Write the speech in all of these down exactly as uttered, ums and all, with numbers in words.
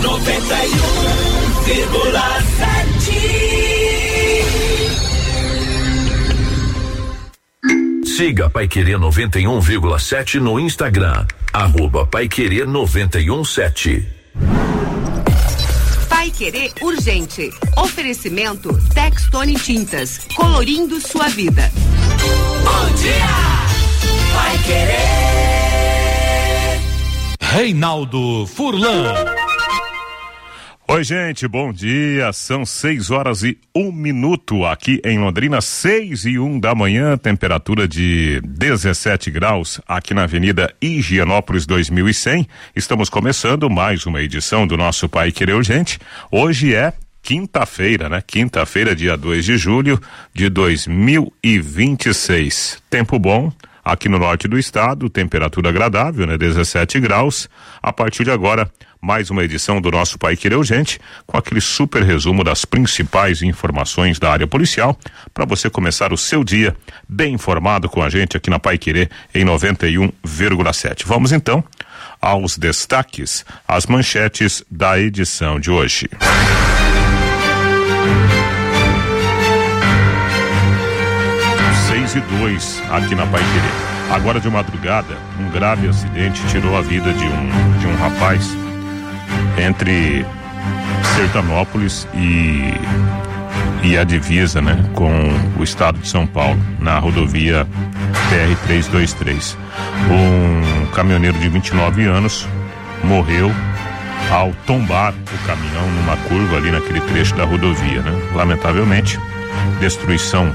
noventa e um vírgula sete. Siga Paiquerê noventa e um vírgula sete no Instagram, arroba Paiquerê noventa e um sete. Paiquerê Urgente. Oferecimento Textone Tintas, colorindo sua vida. Bom dia, Paiquerê. Reinaldo Furlan. Oi, gente, bom dia. São seis horas e um minuto aqui em Londrina, seis e um da manhã, temperatura de dezessete graus aqui na Avenida Higienópolis dois mil e cem. Estamos começando mais uma edição do nosso Paiquerê Urgente. Hoje é quinta-feira, né? Quinta-feira, dia dois de julho de dois mil e vinte e seis. Tempo bom aqui no norte do estado, temperatura agradável, né? dezessete graus. A partir de agora, mais uma edição do nosso Paiquerê Urgente, com aquele super resumo das principais informações da área policial, para você começar o seu dia bem informado com a gente aqui na Paiquerê em noventa e um vírgula sete. Vamos então aos destaques, as manchetes da edição de hoje. seis e dois aqui na Paiquerê. Agora de madrugada, um grave acidente tirou a vida de um, de um rapaz entre Sertanópolis e, e a divisa, né, com o estado de São Paulo, na rodovia P R trezentos e vinte e três. Um caminhoneiro de vinte e nove anos morreu ao tombar o caminhão numa curva ali naquele trecho da rodovia, né? Lamentavelmente, destruição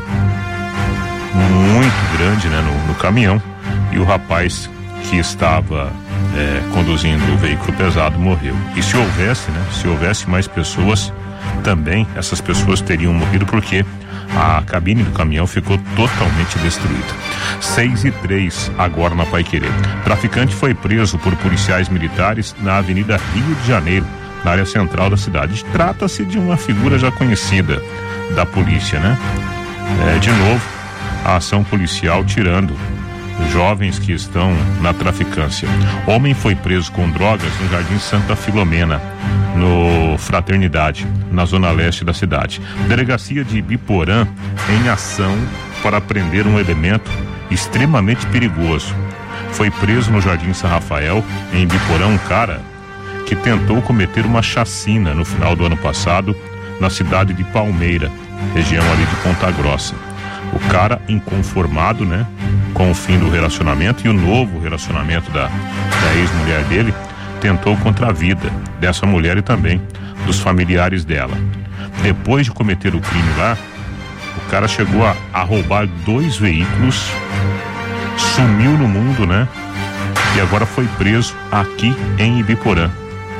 muito grande, né, no, no caminhão, e o rapaz que estava é, conduzindo o veículo pesado morreu. E se houvesse, né, se houvesse mais pessoas, também essas pessoas teriam morrido, porque a cabine do caminhão ficou totalmente destruída. seis e três agora na Paiquerê. Traficante foi preso por policiais militares na Avenida Rio de Janeiro, na área central da cidade. Trata-se de uma figura já conhecida da polícia, né? É, de novo, a ação policial tirando jovens que estão na traficância. Homem foi preso com drogas no Jardim Santa Filomena, no Fraternidade, na zona leste da cidade. Delegacia de Ibiporã em ação para prender um elemento extremamente perigoso. Foi preso no Jardim São Rafael, em Ibiporã, um cara que tentou cometer uma chacina no final do ano passado na cidade de Palmeira, região ali de Ponta Grossa. O cara inconformado, né, com o fim do relacionamento e o novo relacionamento da, da ex-mulher dele, tentou contra a vida dessa mulher e também dos familiares dela. Depois de cometer o crime lá, o cara chegou a, a roubar dois veículos, sumiu no mundo, né, e agora foi preso aqui em Ibiporã.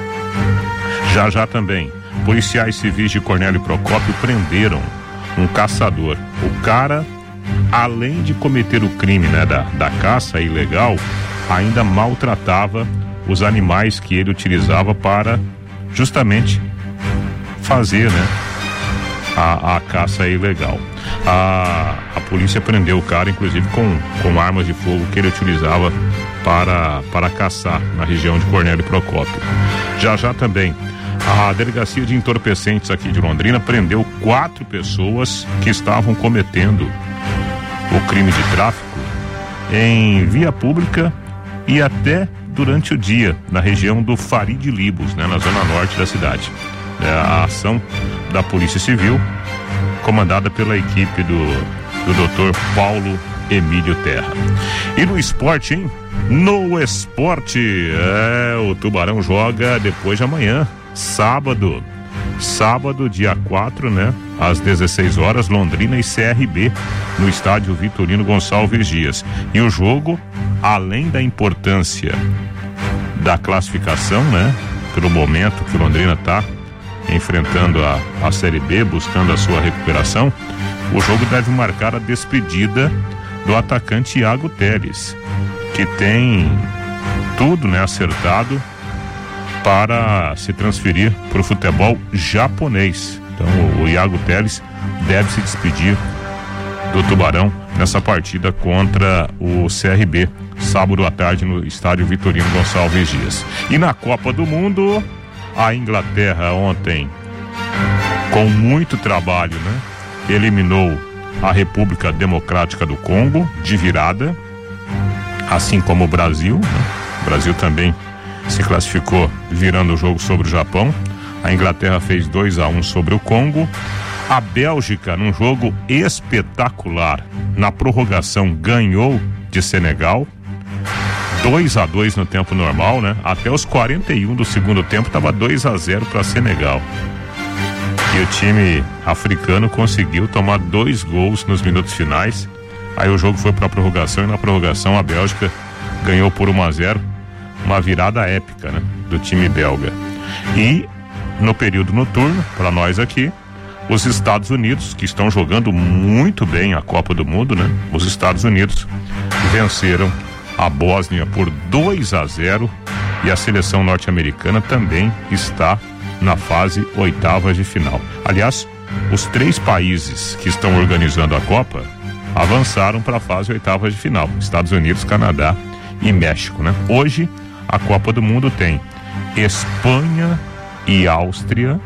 Já já também, policiais civis de Cornélio Procópio prenderam um caçador. O cara, além de cometer o crime, né, da, da caça ilegal, ainda maltratava os animais que ele utilizava para justamente fazer, né, a, a caça ilegal. A, a polícia prendeu o cara, inclusive com, com armas de fogo que ele utilizava para, para caçar na região de Cornélio Procópio. Já já também, a Delegacia de Entorpecentes aqui de Londrina prendeu quatro pessoas que estavam cometendo o crime de tráfico em via pública e até durante o dia, na região do Farid Libos, né, na zona norte da cidade. É a ação da Polícia Civil, comandada pela equipe do, do doutor Paulo Emílio Terra. E no esporte, hein? No esporte, é, o Tubarão joga depois de amanhã, sábado, sábado, dia quatro, né? Às dezesseis horas, Londrina e C R B, no estádio Vitorino Gonçalves Dias. E o jogo, além da importância da classificação, né? Pelo momento que o Londrina está enfrentando a, a Série B, buscando a sua recuperação, o jogo deve marcar a despedida do atacante Iago Teles, que tem tudo, né, acertado para se transferir para o futebol japonês. Então o Iago Teles deve se despedir do Tubarão nessa partida contra o C R B, sábado à tarde no estádio Vitorino Gonçalves Dias. E na Copa do Mundo, A Inglaterra ontem, com muito trabalho, né, eliminou a República Democrática do Congo de virada, assim como o Brasil, né? O Brasil também se classificou virando o jogo sobre o Japão. A Inglaterra fez dois a um sobre o Congo. A Bélgica, num jogo espetacular, na prorrogação, ganhou de Senegal. dois a dois no tempo normal, né? Até os quarenta e um do segundo tempo estava dois a zero para Senegal. E o time africano conseguiu tomar dois gols nos minutos finais. Aí o jogo foi para a prorrogação e na prorrogação a Bélgica ganhou por um a zero, uma virada épica, né, do time belga. E no período noturno, para nós aqui, os Estados Unidos, que estão jogando muito bem a Copa do Mundo, né? Os Estados Unidos venceram a Bósnia por dois a zero e a seleção norte-americana também está na fase oitavas de final. Aliás, os três países que estão organizando a Copa avançaram para a fase oitavas de final: Estados Unidos, Canadá e México, né? Hoje a Copa do Mundo tem Espanha e Áustria,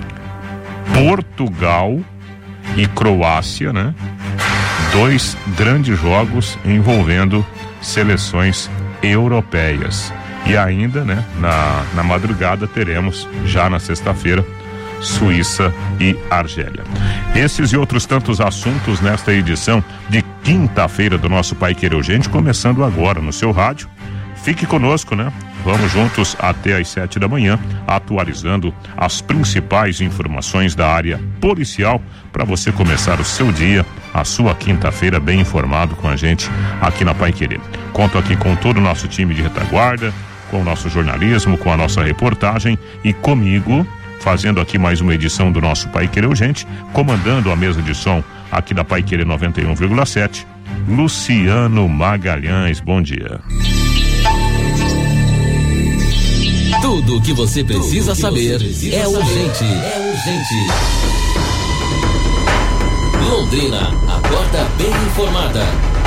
Portugal e Croácia, né? Dois grandes jogos envolvendo seleções europeias. E ainda, né, na, na madrugada teremos, já na sexta-feira, Suíça e Argélia. Esses e outros tantos assuntos nesta edição de quinta-feira do nosso Pai Querer Urgente, começando agora no seu rádio. Fique conosco, né? Vamos juntos até às sete da manhã, atualizando as principais informações da área policial para você começar o seu dia, a sua quinta-feira bem informado com a gente aqui na Pai Querer. Conto aqui com todo o nosso time de retaguarda, com o nosso jornalismo, com a nossa reportagem e comigo, fazendo aqui mais uma edição do nosso Pai Querer Urgente, comandando a mesa de som aqui da Pai Querer noventa e um vírgula sete, Luciano Magalhães. Bom dia. Tudo o que você precisa saber é urgente. É urgente. Londrina, acorda bem informada.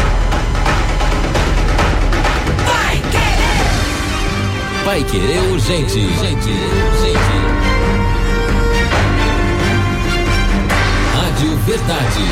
Vai Querer! Vai Querer Urgente. Urgente, urgente. Rádio Verdade.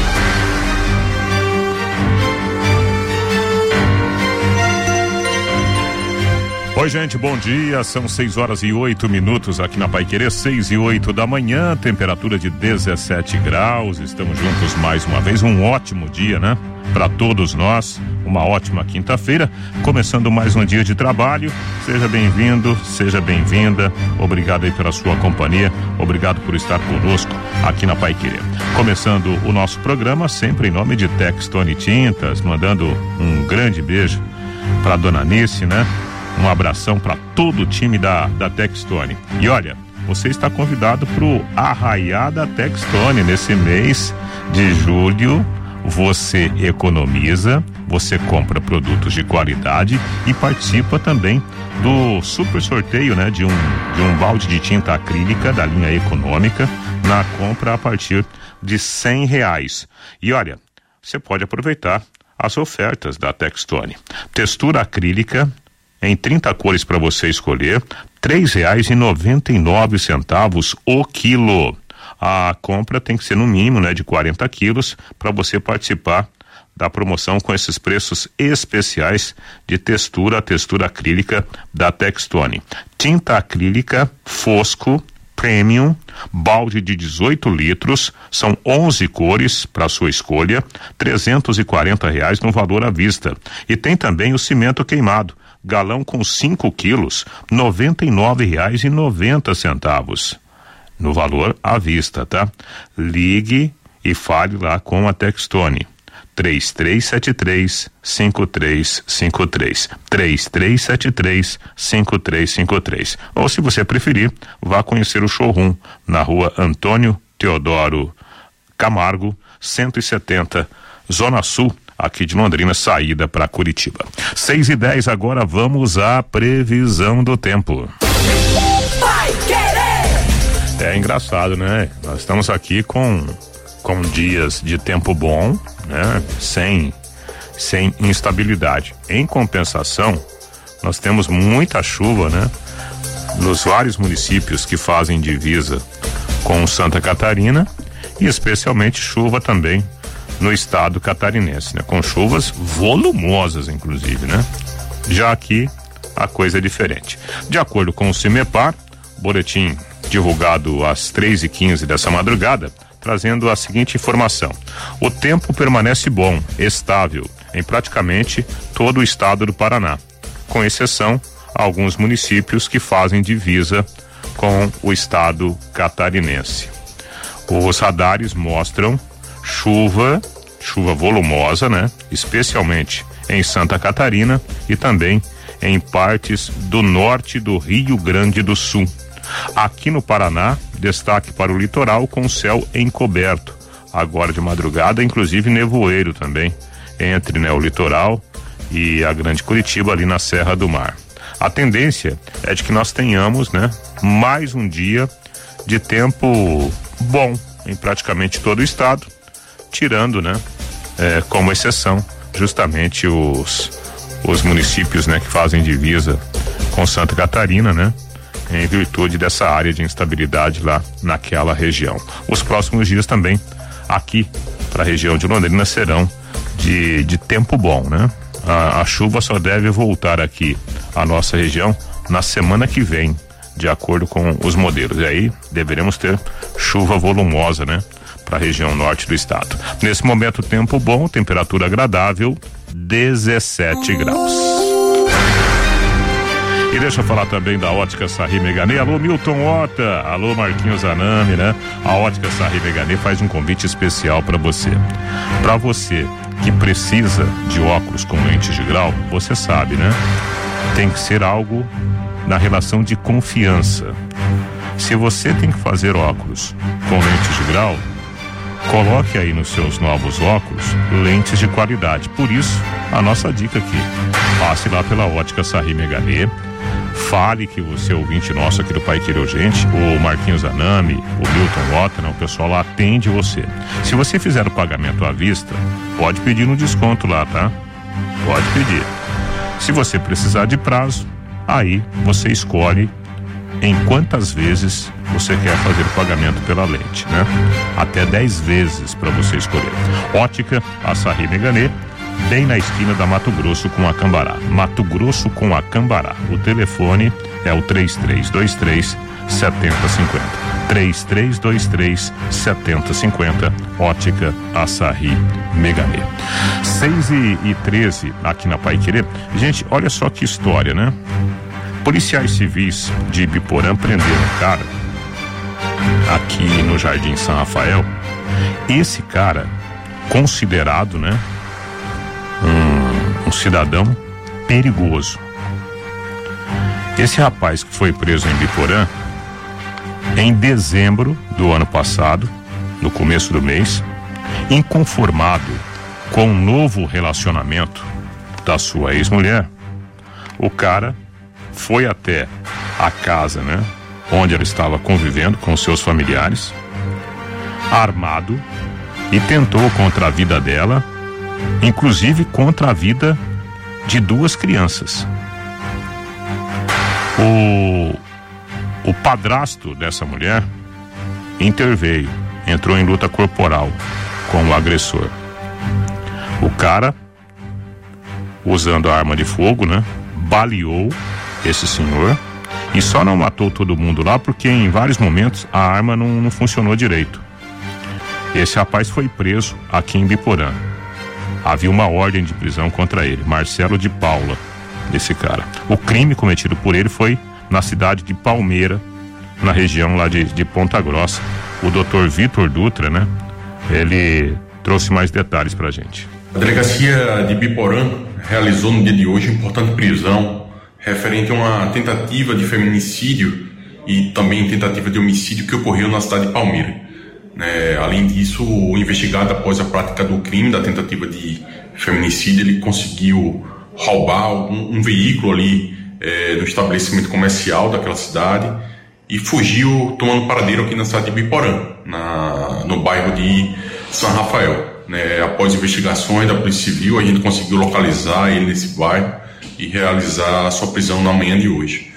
Oi, gente, bom dia. São seis horas e oito minutos aqui na Pai Querer, seis e oito da manhã, temperatura de dezessete graus. Estamos juntos mais uma vez. Um ótimo dia, né? Para todos nós, uma ótima quinta-feira, começando mais um dia de trabalho. Seja bem-vindo, seja bem-vinda. Obrigado aí pela sua companhia. Obrigado por estar conosco aqui na Pai Querer. Começando o nosso programa, sempre em nome de Textone Tintas, mandando um grande beijo para dona Anice, né? Um abração para todo o time da, da Textone. E olha, você está convidado para o Arraiá da Textone nesse mês de julho. Você economiza, você compra produtos de qualidade e participa também do super sorteio, né? De um, de um balde de tinta acrílica da linha econômica na compra a partir de cem reais. E olha, você pode aproveitar as ofertas da Textone. Textura acrílica em trinta cores para você escolher, três reais e noventa e nove centavos o quilo. A compra tem que ser no mínimo, né, de quarenta quilos para você participar da promoção com esses preços especiais de textura, textura acrílica da Textone. Tinta acrílica Fosco Premium, balde de dezoito litros, são onze cores para sua escolha, trezentos e quarenta reais no valor à vista. E tem também o cimento queimado, galão com cinco quilos, noventa e nove reais e noventa centavos no valor à vista, tá? Ligue e fale lá com a Textone. três três sete três, cinco três cinco três, três três sete três, cinco três cinco três. Ou, se você preferir, vá conhecer o showroom na rua Antônio Teodoro Camargo, cento e setenta, Zona Sul, aqui de Londrina, saída para Curitiba. seis e dez agora, vamos à previsão do tempo. Vai Querer! É engraçado, né? Nós estamos aqui com com dias de tempo bom, né? Sem sem instabilidade. Em compensação, nós temos muita chuva, né? nos vários municípios que fazem divisa com Santa Catarina e especialmente chuva também no estado catarinense, né? Com chuvas volumosas, inclusive, né? Já aqui a coisa é diferente. De acordo com o CIMEPAR, boletim divulgado às três e quinze dessa madrugada, trazendo a seguinte informação: o tempo permanece bom, estável, em praticamente todo o estado do Paraná, com exceção a alguns municípios que fazem divisa com o estado catarinense. Os radares mostram chuva, chuva volumosa, né? Especialmente em Santa Catarina e também em partes do norte do Rio Grande do Sul. Aqui no Paraná, destaque para o litoral com céu encoberto. Agora de madrugada, inclusive nevoeiro também, entre, né, o litoral e a Grande Curitiba ali na Serra do Mar. A tendência é de que nós tenhamos, né, mais um dia de tempo bom em praticamente todo o estado, tirando, né, é, como exceção, justamente os os municípios, né, que fazem divisa com Santa Catarina, né, em virtude dessa área de instabilidade lá naquela região. Os próximos dias também aqui para a região de Londrina serão de, de tempo bom, né? A, a chuva só deve voltar aqui à nossa região na semana que vem, de acordo com os modelos. E aí deveremos ter chuva volumosa, né, para a região norte do estado. Nesse momento, tempo bom, temperatura agradável, dezessete graus. E deixa eu falar também da Ótica Sarri Meganê. Alô, Milton Horta. Alô, Marquinhos Anami, né? A Ótica Sarri Meganê faz um convite especial para você. Para você que precisa de óculos com lentes de grau, você sabe, né? Tem que ser algo na relação de confiança. Se você tem que fazer óculos com lentes de grau, coloque aí nos seus novos óculos lentes de qualidade. Por isso, a nossa dica aqui: passe lá pela Ótica Sarri Meganê, fale que você é ouvinte nosso aqui do Pai Querer Urgente, o Marquinhos Anami, o Milton Watton, o pessoal lá atende você. Se você fizer o pagamento à vista, pode pedir um desconto lá, tá? Pode pedir. Se você precisar de prazo, aí você escolhe em quantas vezes você quer fazer o pagamento pela lente, né? Até dez vezes para você escolher. Ótica Sarri Meganê, bem na esquina da Mato Grosso com a Cambará. Mato Grosso com a Cambará. O telefone é o três três dois três, sete zero cinco zero. três três dois três, sete zero cinco zero. Ótica Sarri Meganê. seis e treze aqui na Pai Querer. Gente, olha só que história, né? Policiais civis de Ibiporã prenderam um cara aqui no Jardim São Rafael. Esse cara, considerado, né, um, um cidadão perigoso. Esse rapaz que foi preso em Ibiporã em dezembro do ano passado, no começo do mês, inconformado com um novo relacionamento da sua ex-mulher, o cara foi até a casa, né, onde ela estava convivendo com seus familiares, armado, e tentou contra a vida dela, inclusive contra a vida de duas crianças. O, o padrasto dessa mulher interveio, entrou em luta corporal com o agressor. O cara, usando a arma de fogo, né, baleou esse senhor e só não matou todo mundo lá porque em vários momentos a arma não, não funcionou direito. Esse rapaz foi preso aqui em Ibiporã. Havia uma ordem de prisão contra ele, Marcelo de Paula, esse cara. O crime cometido por ele foi na cidade de Palmeira, na região lá de, de Ponta Grossa. O doutor Vitor Dutra, né, ele trouxe mais detalhes pra gente. A delegacia de Ibiporã realizou no dia de hoje importante prisão referente a uma tentativa de feminicídio e também tentativa de homicídio que ocorreu na cidade de Palmeira. É, além disso, o investigado, após a prática do crime, da tentativa de feminicídio, ele conseguiu roubar um, um veículo ali é, do estabelecimento comercial daquela cidade e fugiu tomando paradeiro aqui na cidade de Ibiporã, na, no bairro de São Rafael. Né, após investigações da Polícia Civil, a gente conseguiu localizar ele nesse bairro e realizar a sua prisão na manhã de hoje.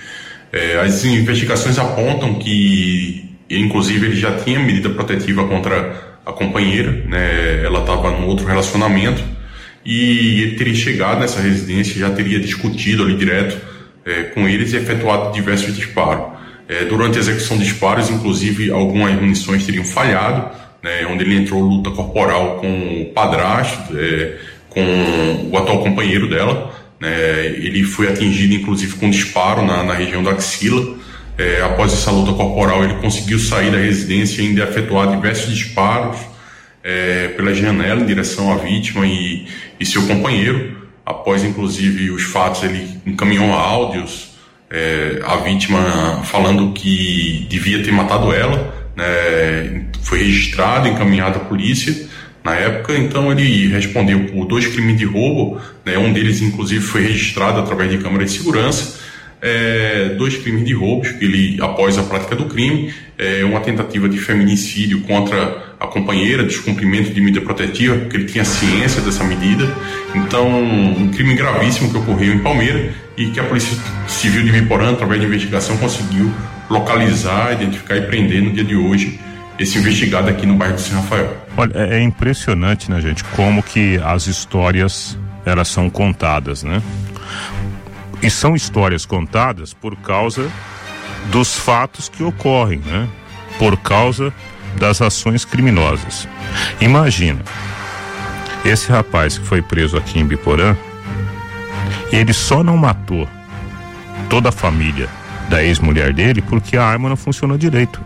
É, as investigações apontam que, inclusive, ele já tinha medida protetiva contra a companheira, né? Ela estava num outro relacionamento e ele teria chegado nessa residência, já teria discutido ali direto é, com eles e efetuado diversos disparos. É, durante a execução de disparos, inclusive, algumas munições teriam falhado, né? Onde ele entrou luta corporal com o padrasto, é, com o atual companheiro dela, né? Ele foi atingido, inclusive, com um disparo na, na região da axila. É, após essa luta corporal, ele conseguiu sair da residência e ainda efetuar diversos disparos é, pela janela em direção à vítima e, e seu companheiro. Após, inclusive, os fatos, ele encaminhou áudios é, à vítima falando que devia ter matado ela, né? Foi registrado, encaminhado à polícia na época. Então ele respondeu por dois crimes de roubo, né? Um deles, inclusive, foi registrado através de câmera de segurança. É, dois crimes de roubos que ele, após a prática do crime, é, uma tentativa de feminicídio contra a companheira, descumprimento de medida protetiva, porque ele tinha ciência dessa medida. Então, um crime gravíssimo que ocorreu em Palmeira e que a Polícia Civil de Biporã, através de investigação, conseguiu localizar, identificar e prender no dia de hoje esse investigado aqui no bairro de São Rafael. Olha, é impressionante, né, gente, como que as histórias, elas são contadas, né? E são histórias contadas por causa dos fatos que ocorrem, né? Por causa das ações criminosas. Imagina, esse rapaz que foi preso aqui em Biporã, ele só não matou toda a família da ex-mulher dele porque a arma não funcionou direito.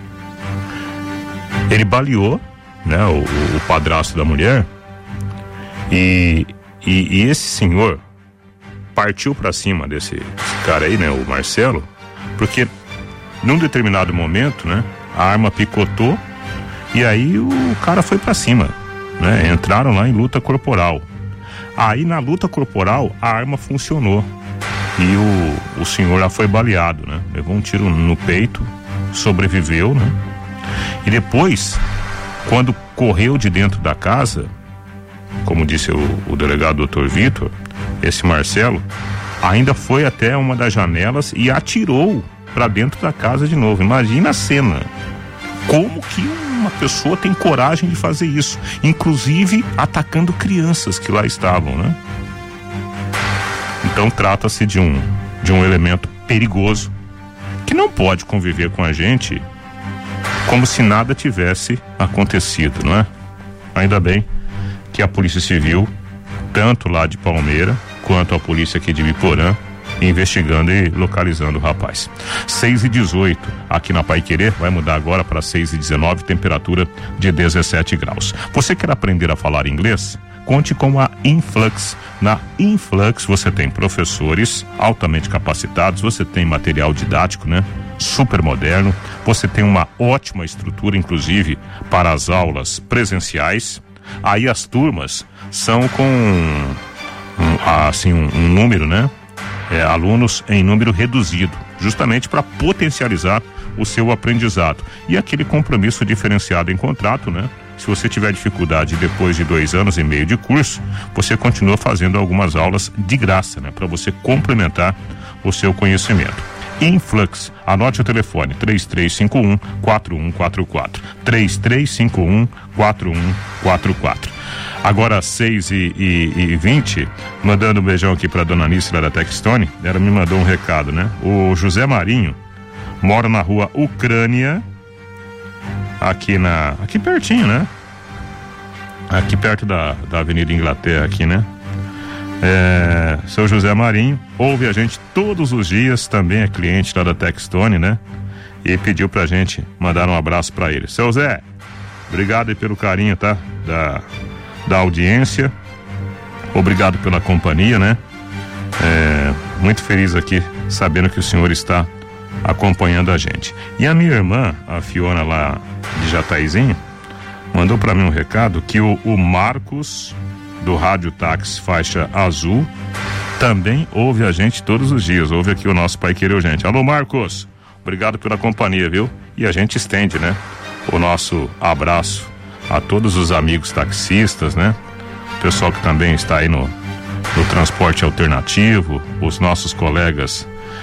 Ele baleou, né, o, o padrasto da mulher e, e, e esse senhor partiu pra cima desse, desse cara aí, né, o Marcelo, porque num determinado momento, né, a arma picotou e aí o cara foi pra cima, né, entraram lá em luta corporal. Aí na luta corporal a arma funcionou e o, o senhor lá foi baleado, né, levou um tiro no peito, sobreviveu, né, e depois, quando correu de dentro da casa, como disse o, o delegado doutor Vitor, esse Marcelo ainda foi até uma das janelas e atirou para dentro da casa de novo. Imagina a cena. Como que uma pessoa tem coragem de fazer isso? Inclusive atacando crianças que lá estavam, né? Então trata-se de um, de um elemento perigoso que não pode conviver com a gente como se nada tivesse acontecido, não é? Ainda bem que a Polícia Civil, tanto lá de Palmeira quanto a polícia aqui de Biporã, investigando e localizando o rapaz. seis e dezoito aqui na Paiquerê, vai mudar agora para seis e dezenove, temperatura de dezessete graus. Você quer aprender a falar inglês? Conte com a Influx. Na Influx você tem professores altamente capacitados, você tem material didático, né? Super moderno, você tem uma ótima estrutura, inclusive para as aulas presenciais. Aí as turmas são com um, assim um, um número, né? É, alunos em número reduzido, justamente para potencializar o seu aprendizado e aquele compromisso diferenciado em contrato, né? Se você tiver dificuldade depois de dois anos e meio de curso, você continua fazendo algumas aulas de graça, né? Para você complementar o seu conhecimento. Influx, anote o telefone três três cinco um, quatro um quatro quatro, três três cinco um, quatro um quatro quatro. Agora seis e vinte, mandando um beijão aqui para dona Anice lá da Textone. Ela me mandou um recado, né? O José Marinho mora na rua Ucrânia, aqui na, aqui pertinho, né? Aqui perto da, da Avenida Inglaterra aqui, né? É, seu José Marinho ouve a gente todos os dias, também é cliente lá da Textone, né? E pediu pra gente mandar um abraço pra ele. Seu Zé, obrigado aí pelo carinho, tá? Da, da audiência, obrigado pela companhia, né? É, muito feliz aqui sabendo que o senhor está acompanhando a gente. E a minha irmã, a Fiona lá de Jataizinho, mandou pra mim um recado que o, o Marcos do Rádio Táxi Faixa Azul também ouve a gente todos os dias, ouve aqui o nosso Pai Querer Gente. Alô Marcos, obrigado pela companhia, viu? E a gente estende, né, o nosso abraço a todos os amigos taxistas, né? O pessoal que também está aí no, no transporte alternativo, os nossos colegas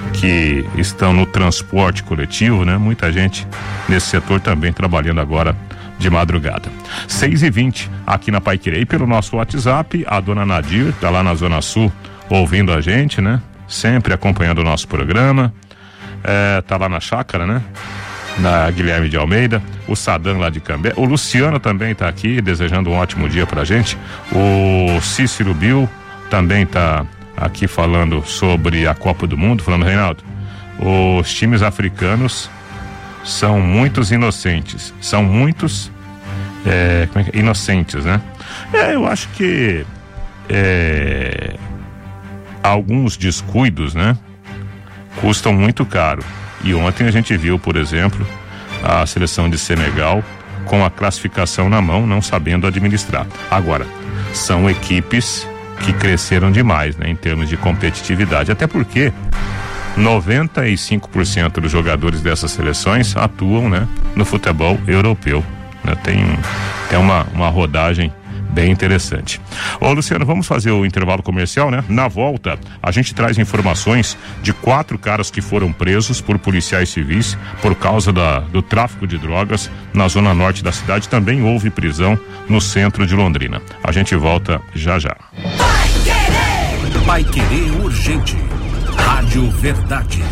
que estão no transporte coletivo, né? Muita gente nesse setor também trabalhando agora de madrugada. seis e vinte aqui na Paiquerê. E pelo nosso WhatsApp, a dona Nadir tá lá na Zona Sul ouvindo a gente, né? Sempre acompanhando o nosso programa. É, tá lá na chácara, né? Na Guilherme de Almeida, o Sadam lá de Cambé, o Luciano também tá aqui desejando um ótimo dia pra gente, o Cícero Bill também tá aqui falando sobre a Copa do Mundo, falando, Reinaldo, os times africanos são muitos inocentes, são muitos é, como é que é? inocentes, né? É, eu acho que é, alguns descuidos, né? Custam muito caro. E ontem a gente viu, por exemplo, a seleção de Senegal com a classificação na mão, não sabendo administrar. Agora, são equipes que cresceram demais, né, em termos de competitividade, até porque noventa e cinco por cento dos jogadores dessas seleções atuam, né, no futebol europeu, né? Tem, tem uma, uma rodagem bem interessante. Ô Luciano, vamos fazer o intervalo comercial, né? Na volta, a gente traz informações de quatro caras que foram presos por policiais civis por causa da, do tráfico de drogas na zona norte da cidade. Também houve prisão no centro de Londrina. A gente volta já já. Vai Querer Urgente. Rádio Verdade.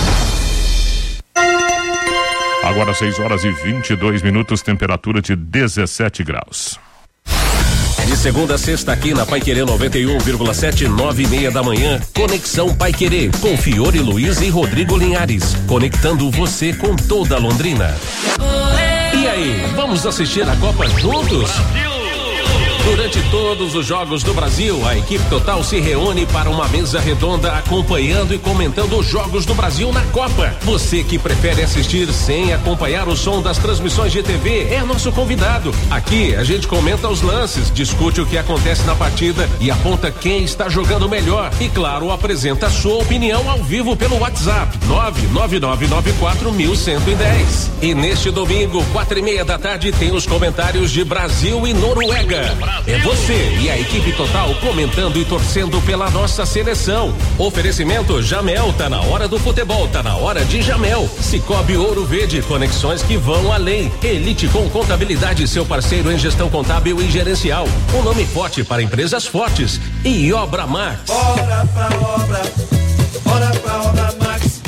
Agora seis horas e vinte e dois minutos, temperatura de dezessete graus. De segunda a sexta aqui na Paiquerê noventa e um vírgula sete, nove e meia da manhã, Conexão Paiquerê, com Fiore Luiz e Rodrigo Linhares, conectando você com toda Londrina. E aí, vamos assistir a Copa juntos? Durante todos os jogos do Brasil, a equipe total se reúne para uma mesa redonda acompanhando e comentando os jogos do Brasil na Copa. Você que prefere assistir sem acompanhar o som das transmissões de T V é nosso convidado. Aqui a gente comenta os lances, discute o que acontece na partida e aponta quem está jogando melhor. E claro, apresenta a sua opinião ao vivo pelo WhatsApp nove nove nove nove quatro um um zero um. E neste domingo, quatro e meia da tarde, tem os comentários de Brasil e Noruega. É você e a equipe total comentando e torcendo pela nossa seleção. Oferecimento Jamel, tá na hora do futebol, tá na hora de Jamel. Cicobi Ouro Verde, conexões que vão além. Elite com Contabilidade, seu parceiro em gestão contábil e gerencial. Um nome forte para empresas fortes. E Obra Max. Bora pra obra, bora pra Obra Max.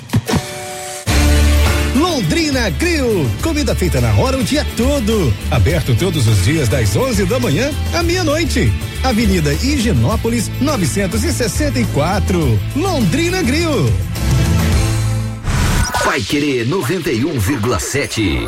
Londrina Grill, comida feita na hora o dia todo. Aberto todos os dias das onze da manhã à meia-noite. Avenida Higienópolis novecentos e sessenta e quatro. Londrina Grill. Vai Querer noventa e um vírgula sete.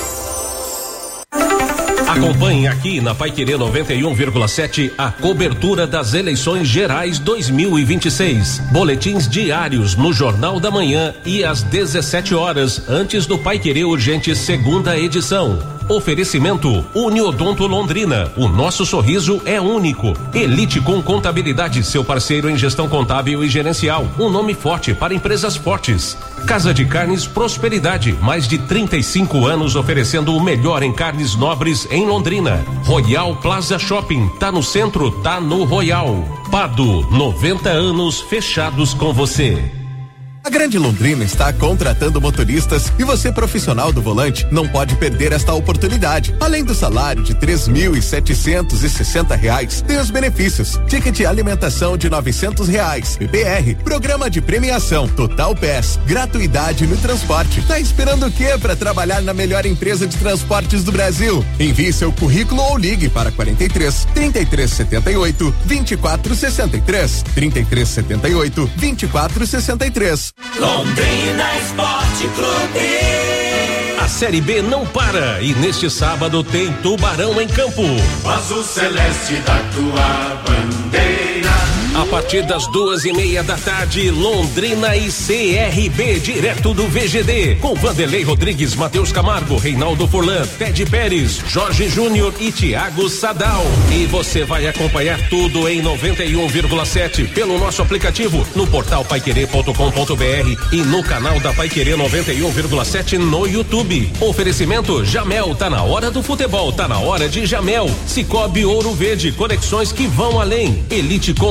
Acompanhe aqui na Paiquerê noventa e um vírgula sete a cobertura das eleições gerais dois mil e vinte e seis. Boletins diários no Jornal da Manhã e às dezessete horas, antes do Paiquerê Urgente segunda edição. Oferecimento Uniodonto Londrina. O nosso sorriso é único. Elite com Contabilidade, seu parceiro em gestão contábil e gerencial. Um nome forte para empresas fortes. Casa de Carnes Prosperidade. Mais de trinta e cinco anos oferecendo o melhor em carnes nobres em Londrina. Royal Plaza Shopping. Tá no centro, tá no Royal. Pado, noventa anos fechados com você. A Grande Londrina está contratando motoristas e você, profissional do volante, não pode perder esta oportunidade. Além do salário de três mil e setecentos e sessenta reais, tem os benefícios: ticket alimentação de novecentos reais, P P R, programa de premiação, Total Pass, gratuidade no transporte. Tá esperando o quê para trabalhar na melhor empresa de transportes do Brasil? Envie seu currículo ou ligue para quarenta e três, trinta e três setenta e oito, vinte e quatro sessenta e três, trinta e três setenta e oito, vinte e quatro sessenta e três. Londrina Esporte Clube. A Série B não para e neste sábado tem Tubarão em campo. O azul celeste da tua bandeira. A partir das duas e meia da tarde, Londrina e C R B, direto do V G D, com Vanderlei Rodrigues, Matheus Camargo, Reinaldo Furlan, Ted Pérez, Jorge Júnior e Thiago Sadal. E você vai acompanhar tudo em noventa e um vírgula sete pelo nosso aplicativo, no portal paiquerê ponto com ponto br e no canal da Paiquerê noventa e um vírgula sete no YouTube. Oferecimento Jamel, tá na hora do futebol, tá na hora de Jamel. Cicobi Ouro Verde, conexões que vão além. Elite com Contabilidade.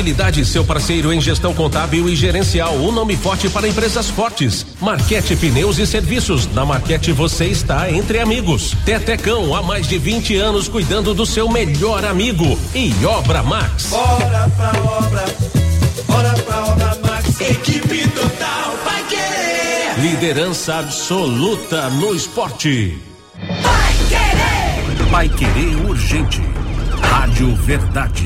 Contabilidade, seu parceiro em gestão contábil e gerencial. Um nome forte para empresas fortes. Marquete Pneus e Serviços. Na Marquete você está entre amigos. Tetecão, há mais de vinte anos cuidando do seu melhor amigo. E Obra Max. Bora pra obra, bora pra obra Max. Equipe total vai querer. Liderança absoluta no esporte. Vai querer. Vai querer urgente. Rádio Verdade.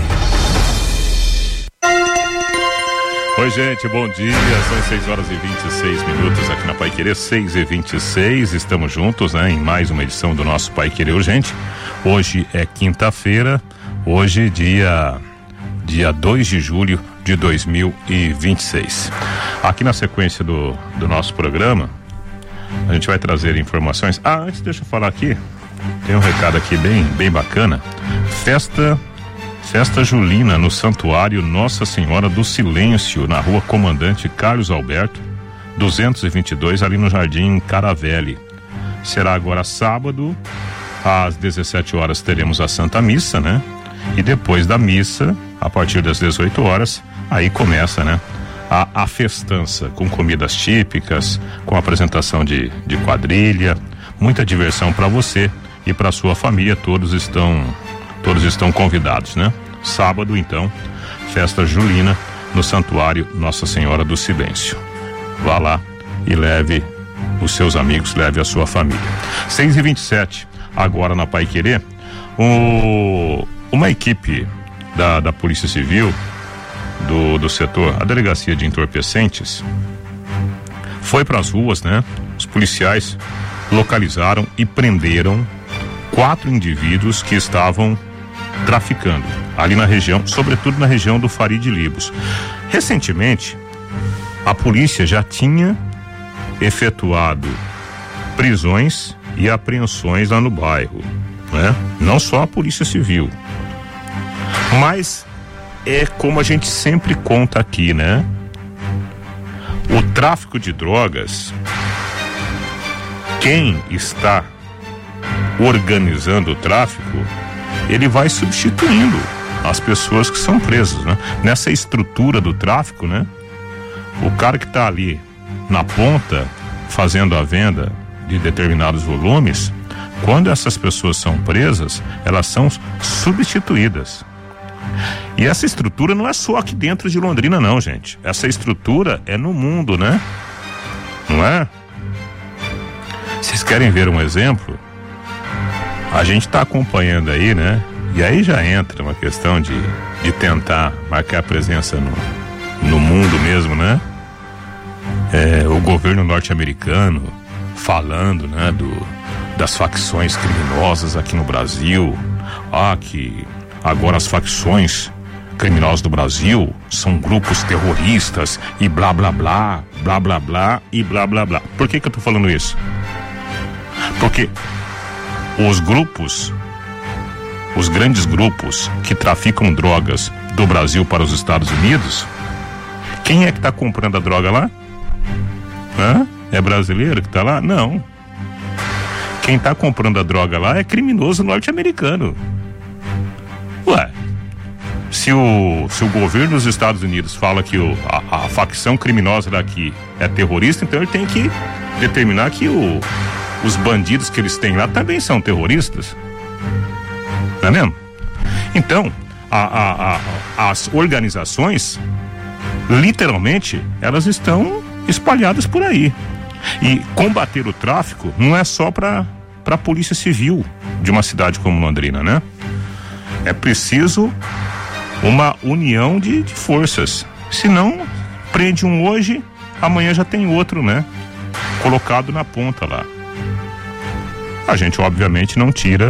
Oi, gente, bom dia. São seis horas e vinte e seis minutos aqui na Pai Querer, seis e vinte e seis. Estamos juntos, né, em mais uma edição do nosso Pai Querer Urgente. Hoje é quinta-feira, hoje, dia, dia dois de julho de dois mil e vinte e seis. Aqui na sequência do, do nosso programa, a gente vai trazer informações. Ah, antes, deixa eu falar aqui. Tem um recado aqui bem, bem bacana. Festa. Festa Julina no Santuário Nossa Senhora do Silêncio, na Rua Comandante Carlos Alberto, duzentos e vinte e dois, ali no Jardim Caravelli. Será agora sábado, às dezessete horas teremos a Santa Missa, né? E depois da missa, a partir das dezoito horas, aí começa, né? A, a festança, com comidas típicas, com apresentação de, de quadrilha, muita diversão para você e para sua família. Todos estão Todos estão convidados, né? Sábado, então, festa julina no Santuário Nossa Senhora do Silêncio. Vá lá e leve os seus amigos, leve a sua família. seis e vinte e sete, agora na Pai Querer, o, uma equipe da, da Polícia Civil, do, do setor, a Delegacia de Entorpecentes, foi para as ruas, né? Os policiais localizaram e prenderam quatro indivíduos que estavam traficando ali na região, sobretudo na região do Farid Libos. Recentemente, a polícia já tinha efetuado prisões e apreensões lá no bairro, né? Não só a Polícia Civil, mas é como a gente sempre conta aqui, né? O tráfico de drogas, quem está organizando o tráfico, ele vai substituindo as pessoas que são presas, né? Nessa estrutura do tráfico, né? O cara que está ali na ponta fazendo a venda de determinados volumes, quando essas pessoas são presas, elas são substituídas. E essa estrutura não é só aqui dentro de Londrina, não, gente. Essa estrutura é no mundo, né? Não é? Vocês querem ver um exemplo? A gente está acompanhando aí, né? E aí já entra uma questão de, de tentar marcar presença no, no mundo mesmo, né? É, o governo norte-americano falando, né? Do, das facções criminosas aqui no Brasil. Ah, que agora as facções criminosas do Brasil são grupos terroristas e blá blá blá, blá blá blá e blá blá blá. Por que que eu tô falando isso? Porque os grupos, os grandes grupos que traficam drogas do Brasil para os Estados Unidos, quem é que está comprando a droga lá? Hã? É brasileiro que está lá? Não. Quem está comprando a droga lá é criminoso norte-americano. Ué, se o, se o governo dos Estados Unidos fala que o, a, a facção criminosa daqui é terrorista, então ele tem que determinar que o os bandidos que eles têm lá também são terroristas. Não é mesmo? Então, a, a, a, as organizações, literalmente, elas estão espalhadas por aí. E combater o tráfico não é só para para a Polícia Civil de uma cidade como Londrina, né? É preciso uma união de, de forças. Senão, prende um hoje, amanhã já tem outro, né? Colocado na ponta lá. A gente obviamente não tira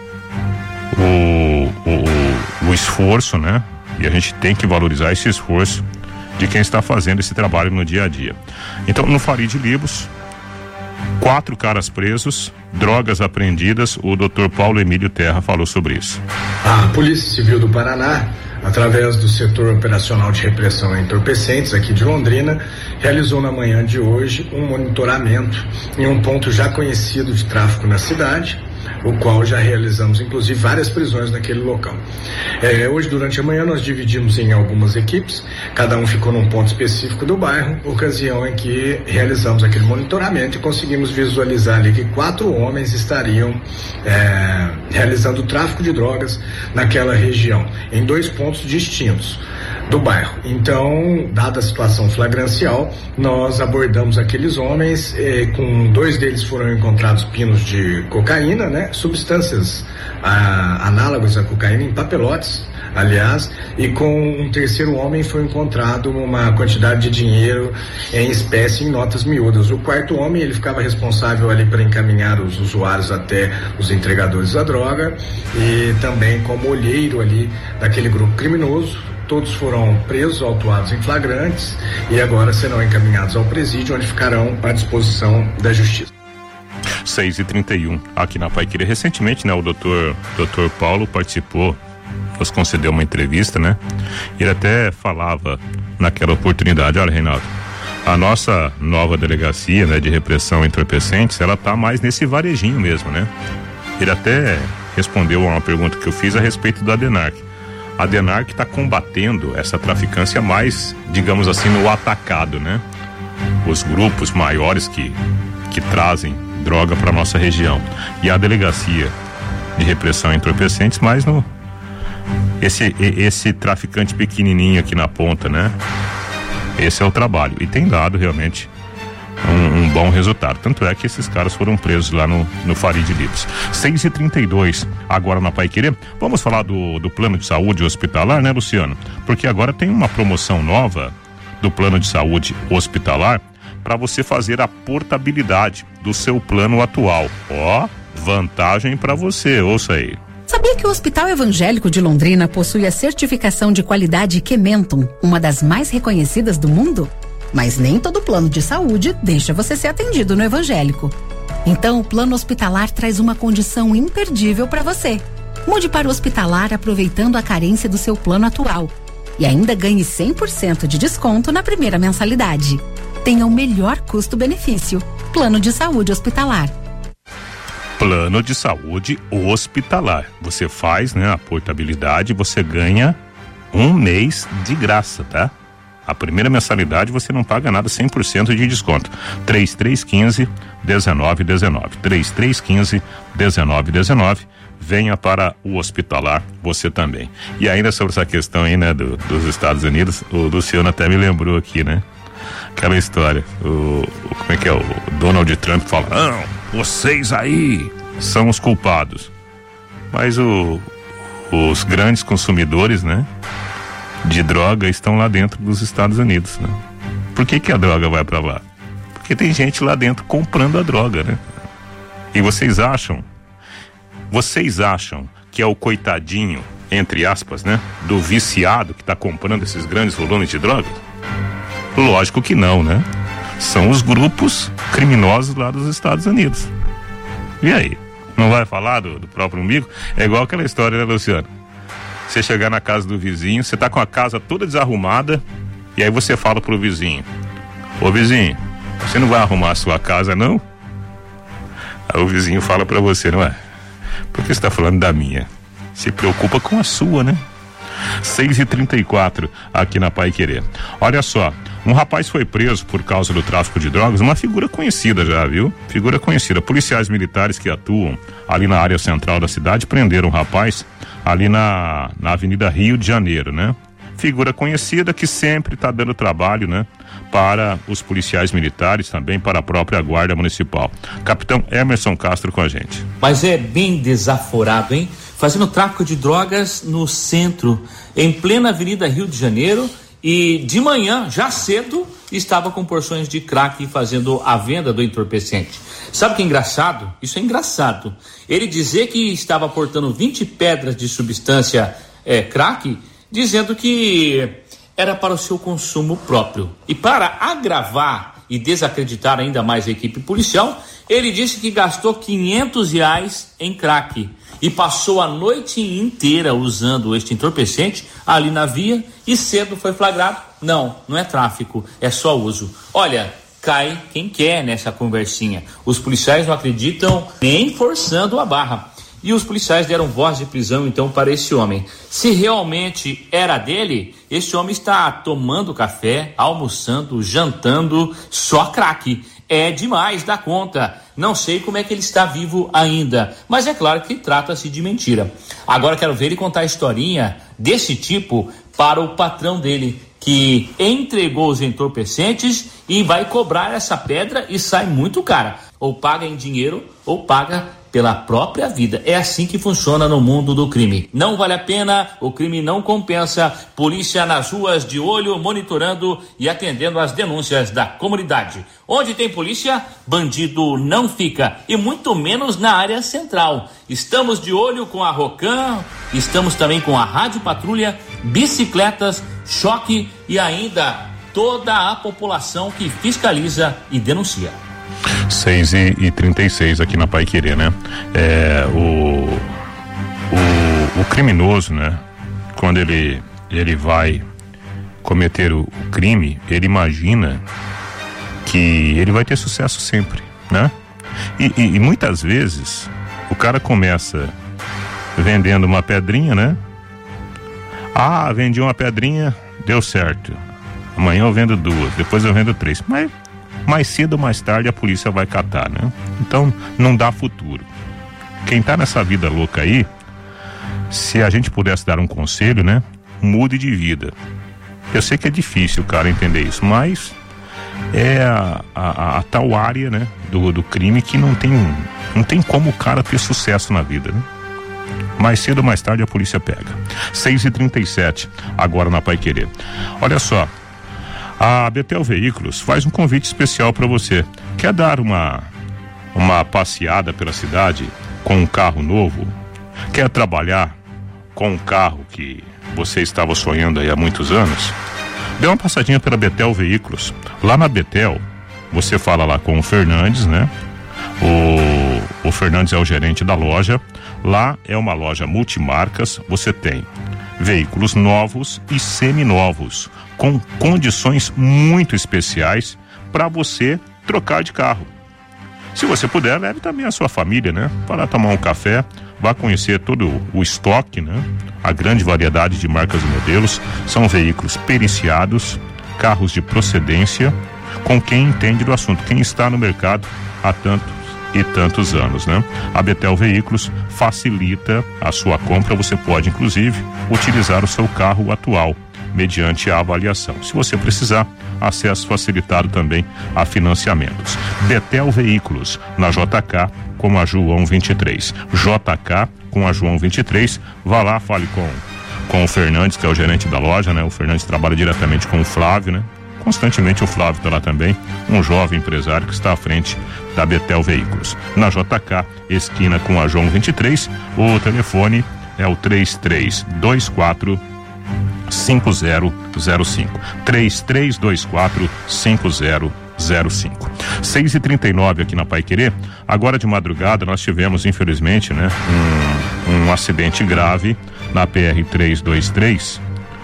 o, o, o esforço, né? E a gente tem que valorizar esse esforço de quem está fazendo esse trabalho no dia a dia. Então, no Farid Libos, quatro caras presos, drogas apreendidas. O doutor Paulo Emílio Terra falou sobre isso. A Polícia Civil do Paraná, através do setor operacional de repressão a entorpecentes aqui de Londrina, realizou na manhã de hoje um monitoramento em um ponto já conhecido de tráfico na cidade, o qual já realizamos inclusive várias prisões naquele local. É, hoje durante a manhã nós dividimos em algumas equipes, cada um ficou num ponto específico do bairro, ocasião em que realizamos aquele monitoramento e conseguimos visualizar ali que quatro homens estariam é, realizando tráfico de drogas naquela região, em dois pontos distintos do bairro. Então, dada a situação flagrancial, nós abordamos aqueles homens, eh, com dois deles foram encontrados pinos de cocaína, né? Substâncias ah, análogas à cocaína em papelotes, aliás, e com um terceiro homem foi encontrado uma quantidade de dinheiro em espécie em notas miúdas. O quarto homem, ele ficava responsável ali para encaminhar os usuários até os entregadores da droga e também como olheiro ali daquele grupo criminoso. Todos foram presos, autuados em flagrantes e agora serão encaminhados ao presídio, onde ficarão à disposição da justiça. seis e trinta e um, aqui na Paiquerê. Recentemente, né, o doutor, doutor Paulo participou, nos concedeu uma entrevista, né? Ele até falava naquela oportunidade, olha, Reinaldo, a nossa nova delegacia, né, de repressão a entorpecentes, ela tá mais nesse varejinho mesmo, né? Ele até respondeu a uma pergunta que eu fiz a respeito do Adenarc. A Adenarc está combatendo essa traficância mais, digamos assim, no atacado, né? Os grupos maiores que, que trazem droga para nossa região. E a delegacia de repressão a entorpecentes mais no... Esse, esse traficante pequenininho aqui na ponta, né? Esse é o trabalho. E tem dado realmente um, um bom resultado. Tanto é que esses caras foram presos lá no, no Farid Livres. seis e trinta e dois, agora na Paiquerê. Vamos falar do, do plano de saúde hospitalar, né, Luciano? Porque agora tem uma promoção nova do plano de saúde hospitalar para você fazer a portabilidade do seu plano atual. Ó, vantagem para você, ouça aí. Sabia que o Hospital Evangélico de Londrina possui a certificação de qualidade Kementum, uma das mais reconhecidas do mundo? Mas nem todo plano de saúde deixa você ser atendido no evangélico. Então, o plano hospitalar traz uma condição imperdível para você. Mude para o hospitalar aproveitando a carência do seu plano atual. E ainda ganhe cem por cento de desconto na primeira mensalidade. Tenha o melhor custo-benefício. Plano de saúde hospitalar. Plano de saúde hospitalar. Você faz, né, a portabilidade, você ganha um mês de graça, tá? A primeira mensalidade você não paga nada, cem por cento de desconto. três três um cinco, um nove um nove. três três um cinco, um nove um nove. Venha para o hospitalar, você também. E ainda sobre essa questão aí, né, do, dos Estados Unidos, o Luciano até me lembrou aqui, né? Aquela história, o, o como é que é, o Donald Trump fala, não, vocês aí são os culpados. Mas o, os grandes consumidores, né, de droga estão lá dentro dos Estados Unidos, né? Por que que a droga vai para lá? Porque tem gente lá dentro comprando a droga, né? E vocês acham, vocês acham que é o coitadinho, entre aspas, né, do viciado que está comprando esses grandes volumes de droga? Lógico que não, né? São os grupos criminosos lá dos Estados Unidos. E aí? Não vai falar do, do próprio umbigo? É igual aquela história, né, Luciano? Você chegar na casa do vizinho, você tá com a casa toda desarrumada, e aí você fala pro vizinho, ô vizinho, você não vai arrumar a sua casa, não? Aí o vizinho fala pra você, não é? Por que você tá falando da minha? Se preocupa com a sua, né? seis e trinta e quatro, aqui na Paiquerê. Olha só, um rapaz foi preso por causa do tráfico de drogas, uma figura conhecida já, viu? Figura conhecida. Policiais militares que atuam ali na área central da cidade prenderam um rapaz ali na, na Avenida Rio de Janeiro, né? Figura conhecida que sempre está dando trabalho, né? Para os policiais militares, também para a própria Guarda Municipal. Capitão Emerson Castro com a gente. Mas é bem desaforado, hein? Fazendo tráfico de drogas no centro, em plena Avenida Rio de Janeiro, e de manhã, já cedo, estava com porções de crack fazendo a venda do entorpecente. Sabe o que é engraçado? Isso é engraçado. Ele dizer que estava portando vinte pedras de substância é, crack, dizendo que era para o seu consumo próprio. E para agravar e desacreditar ainda mais a equipe policial, ele disse que gastou quinhentos reais em crack e passou a noite inteira usando este entorpecente ali na via e cedo foi flagrado. Não, não é tráfico, é só uso. Olha, cai quem quer nessa conversinha. Os policiais não acreditam nem forçando a barra. E os policiais deram voz de prisão então para esse homem. Se realmente era dele, esse homem está tomando café, almoçando, jantando, só crack. É demais da conta. Não sei como é que ele está vivo ainda, mas é claro que trata-se de mentira. Agora quero ver ele contar a historinha desse tipo para o patrão dele, que entregou os entorpecentes e vai cobrar essa pedra e sai muito cara. Ou paga em dinheiro ou paga pela própria vida. É assim que funciona no mundo do crime. Não vale a pena, o crime não compensa. Polícia nas ruas de olho, monitorando e atendendo às denúncias da comunidade. Onde tem polícia, bandido não fica, e muito menos na área central. Estamos de olho com a Rocan, estamos também com a Rádio Patrulha, bicicletas, choque e ainda toda a população que fiscaliza e denuncia. seis e trinta e seis aqui na Paiquerê, né? É, o, o, o criminoso, né? Quando ele, ele vai cometer o, o crime, ele imagina que ele vai ter sucesso sempre, né? E, e, e muitas vezes o cara começa vendendo uma pedrinha, né? Ah, vendi uma pedrinha, deu certo. Amanhã eu vendo duas, depois eu vendo três. Mas mais cedo ou mais tarde a polícia vai catar, né? Então não dá futuro. Quem tá nessa vida louca aí, se a gente pudesse dar um conselho, né? Mude de vida. Eu sei que é difícil o cara entender isso, mas é a, a, a tal área, né? Do, do crime que não tem, não tem como o cara ter sucesso na vida, né? Mais cedo ou mais tarde a polícia pega. seis e trinta e sete, agora na Paiquerê. Olha só, a Betel Veículos faz um convite especial para você. Quer dar uma, uma passeada pela cidade com um carro novo? Quer trabalhar com um carro que você estava sonhando aí há muitos anos? Dê uma passadinha pela Betel Veículos. Lá na Betel, você fala lá com o Fernandes, né? O, o Fernandes é o gerente da loja. Lá é uma loja multimarcas. Você tem veículos novos e seminovos, com condições muito especiais para você trocar de carro. Se você puder, leve também a sua família, né? Para tomar um café, vá conhecer todo o estoque, né? A grande variedade de marcas e modelos. São veículos periciados, carros de procedência, com quem entende do assunto, quem está no mercado há tantos e tantos anos, né? A Betel Veículos facilita a sua compra. Você pode, inclusive, utilizar o seu carro atual mediante a avaliação. Se você precisar, acesso facilitado também a financiamentos. Betel Veículos, na J K com a João vinte e três. J K com a João vinte e três. Vá lá, fale com, com o Fernandes, que é o gerente da loja, né? O Fernandes trabalha diretamente com o Flávio, né? Constantemente o Flávio está lá também, um jovem empresário que está à frente da Betel Veículos. Na J K, esquina com a João vinte e três, o telefone é o três três dois quatro cinco zero zero cinco. três três dois quatro cinco zero zero cinco. seis e trinta e nove aqui na Paiquerê. Agora de madrugada nós tivemos, infelizmente, né, um, um acidente grave na P R trezentos e vinte e três.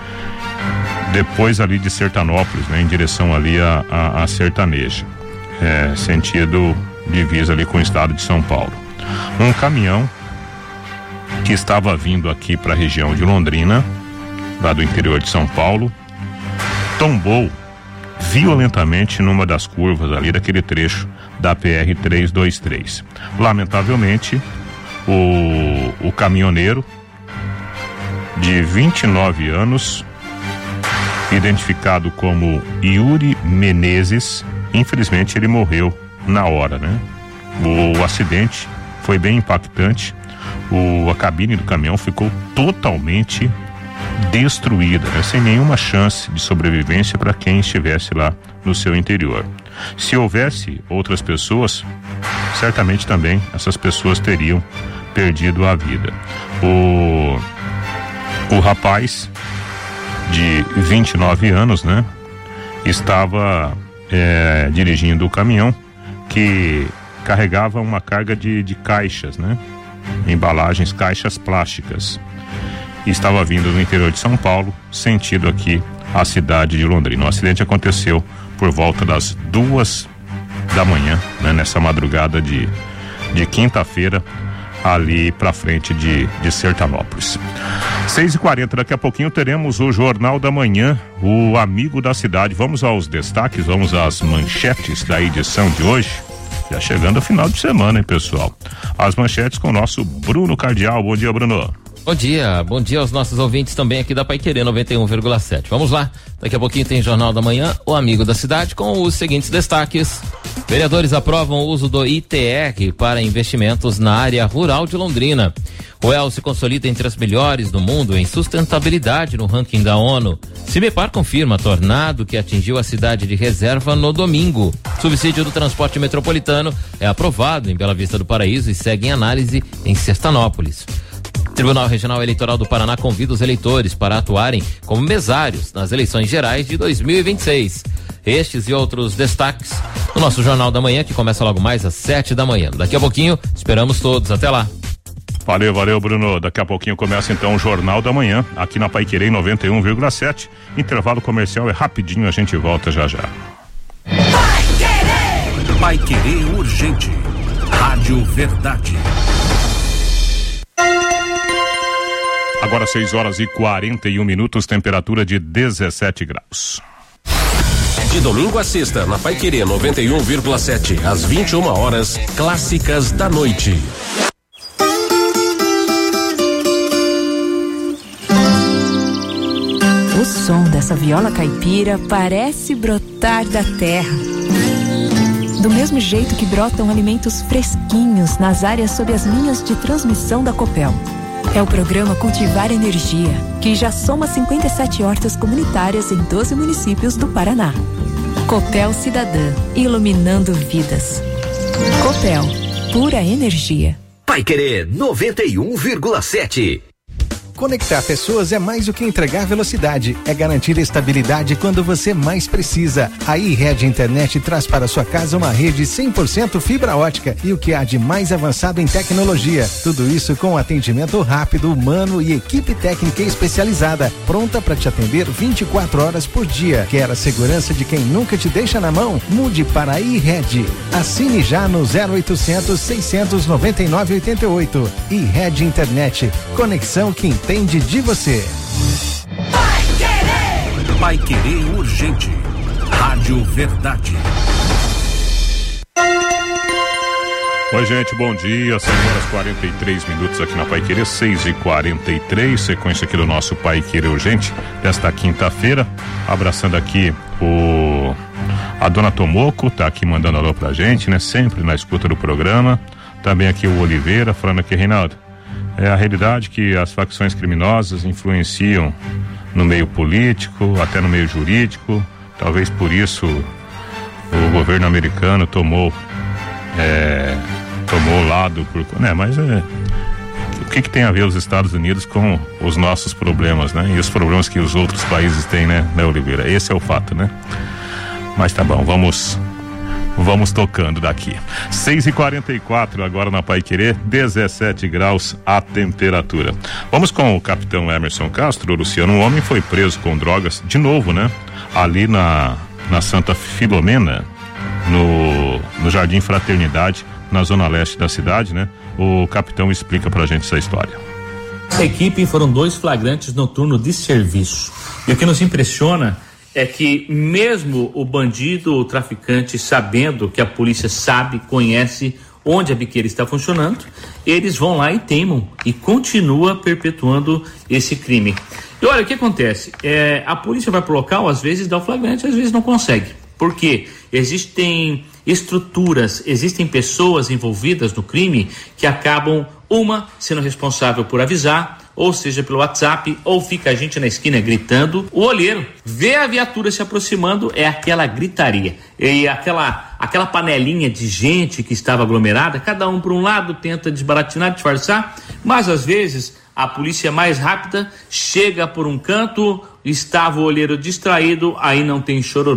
Depois ali de Sertanópolis, né, em direção ali a, a, a Sertaneja, é, sentido divisa ali com o estado de São Paulo. Um caminhão que estava vindo aqui para a região de Londrina, lá do interior de São Paulo, tombou violentamente numa das curvas ali daquele trecho da P R trezentos e vinte e três. Lamentavelmente, o, o caminhoneiro de vinte e nove anos, identificado como Yuri Menezes, infelizmente ele morreu na hora, né? O, o acidente foi bem impactante. O, a cabine do caminhão ficou totalmente destruída, né? Sem nenhuma chance de sobrevivência para quem estivesse lá no seu interior. Se houvesse outras pessoas, certamente também essas pessoas teriam perdido a vida. O, o rapaz de vinte e nove anos, né, estava é, dirigindo o caminhão que carregava uma carga de, de caixas, né, embalagens, caixas plásticas. E estava vindo do interior de São Paulo, sentido aqui a cidade de Londrina. O acidente aconteceu por volta das duas da manhã, né, nessa madrugada de, de quinta-feira, ali pra frente de, de Sertanópolis. seis e quarenta, daqui a pouquinho teremos o Jornal da Manhã, o Amigo da Cidade. Vamos aos destaques, vamos às manchetes da edição de hoje. Já chegando ao final de semana, hein, pessoal? As manchetes com o nosso Bruno Cardial. Bom dia, Bruno. Bom dia, bom dia aos nossos ouvintes também aqui da Paiquerê noventa e um vírgula sete. Vamos lá, daqui a pouquinho tem Jornal da Manhã, o Amigo da Cidade, com os seguintes destaques. Vereadores aprovam o uso do I T R para investimentos na área rural de Londrina. O E L se consolida entre as melhores do mundo em sustentabilidade no ranking da ONU. Cimepar confirma tornado que atingiu a cidade de Reserva no domingo. Subsídio do transporte metropolitano é aprovado em Bela Vista do Paraíso e segue em análise em Sertanópolis. Tribunal Regional Eleitoral do Paraná convida os eleitores para atuarem como mesários nas eleições gerais de dois mil e vinte e seis. Estes e outros destaques no nosso Jornal da Manhã, que começa logo mais às sete da manhã. Daqui a pouquinho, esperamos todos. Até lá. Valeu, valeu, Bruno. Daqui a pouquinho começa então o Jornal da Manhã, aqui na Paiquerê noventa e um vírgula sete. Intervalo comercial é rapidinho, a gente volta já já. Paiquerê Urgente. Rádio Verdade. Agora seis horas e quarenta e um minutos, temperatura de dezessete graus. De domingo a sexta, na Paiquerê noventa e um vírgula sete, às vinte e uma horas, clássicas da noite. O som dessa viola caipira parece brotar da terra. Do mesmo jeito que brotam alimentos fresquinhos nas áreas sob as linhas de transmissão da Copel. É o programa Cultivar Energia, que já soma cinquenta e sete hortas comunitárias em doze municípios do Paraná. Copel Cidadã, iluminando vidas. Copel, pura energia. Paiquerê noventa e um vírgula sete. Conectar pessoas é mais do que entregar velocidade, é garantir estabilidade quando você mais precisa. A iRede Internet traz para sua casa uma rede cem por cento fibra ótica e o que há de mais avançado em tecnologia. Tudo isso com atendimento rápido, humano e equipe técnica especializada, pronta para te atender vinte e quatro horas por dia. Quer a segurança de quem nunca te deixa na mão? Mude para a iRede. Assine já no zero oitocentos, seiscentos noventa e nove, oitenta e oito. iRede Internet. Conexão que entende de você. Paiquerê Urgente. Rádio Verdade. Oi, gente, bom dia. seis horas e quarenta e três minutos aqui na Paiquerê, seis e quarenta e três. Sequência aqui do nosso Paiquerê Urgente desta quinta-feira. Abraçando aqui o a dona Tomoco, tá aqui mandando alô pra gente, né? Sempre na escuta do programa. Também aqui o Oliveira, falando aqui, Reinaldo. É a realidade que as facções criminosas influenciam no meio político, até no meio jurídico. Talvez por isso o governo americano tomou é, tomou lado por, né? Mas é, o que que tem a ver os Estados Unidos com os nossos problemas, né? E os problemas que os outros países têm, né, né, Oliveira? Esse é o fato, né? Mas tá bom, vamos Vamos tocando daqui. seis e quarenta e quatro agora na Paiquerê, dezessete graus a temperatura. Vamos com o capitão Emerson Castro. Luciano, um homem foi preso com drogas de novo, né? Ali na, na Santa Filomena, no, no Jardim Fraternidade, na zona leste da cidade, né? O capitão explica pra gente essa história. A equipe foram dois flagrantes noturnos de serviço. E o que nos impressiona é que mesmo o bandido, o traficante, sabendo que a polícia sabe, conhece onde a biqueira está funcionando, eles vão lá e teimam e continua perpetuando esse crime. E olha, o que acontece? É, a polícia vai pro local, às vezes dá o flagrante, às vezes não consegue. Por quê? Existem estruturas, existem pessoas envolvidas no crime que acabam, uma, sendo responsável por avisar, ou seja, pelo WhatsApp, ou fica a gente na esquina gritando. O olheiro vê a viatura se aproximando, é aquela gritaria. E aquela, aquela panelinha de gente que estava aglomerada, cada um por um lado tenta desbaratinar, disfarçar, mas às vezes a polícia mais rápida chega por um canto, estava o olheiro distraído, aí não tem chororô.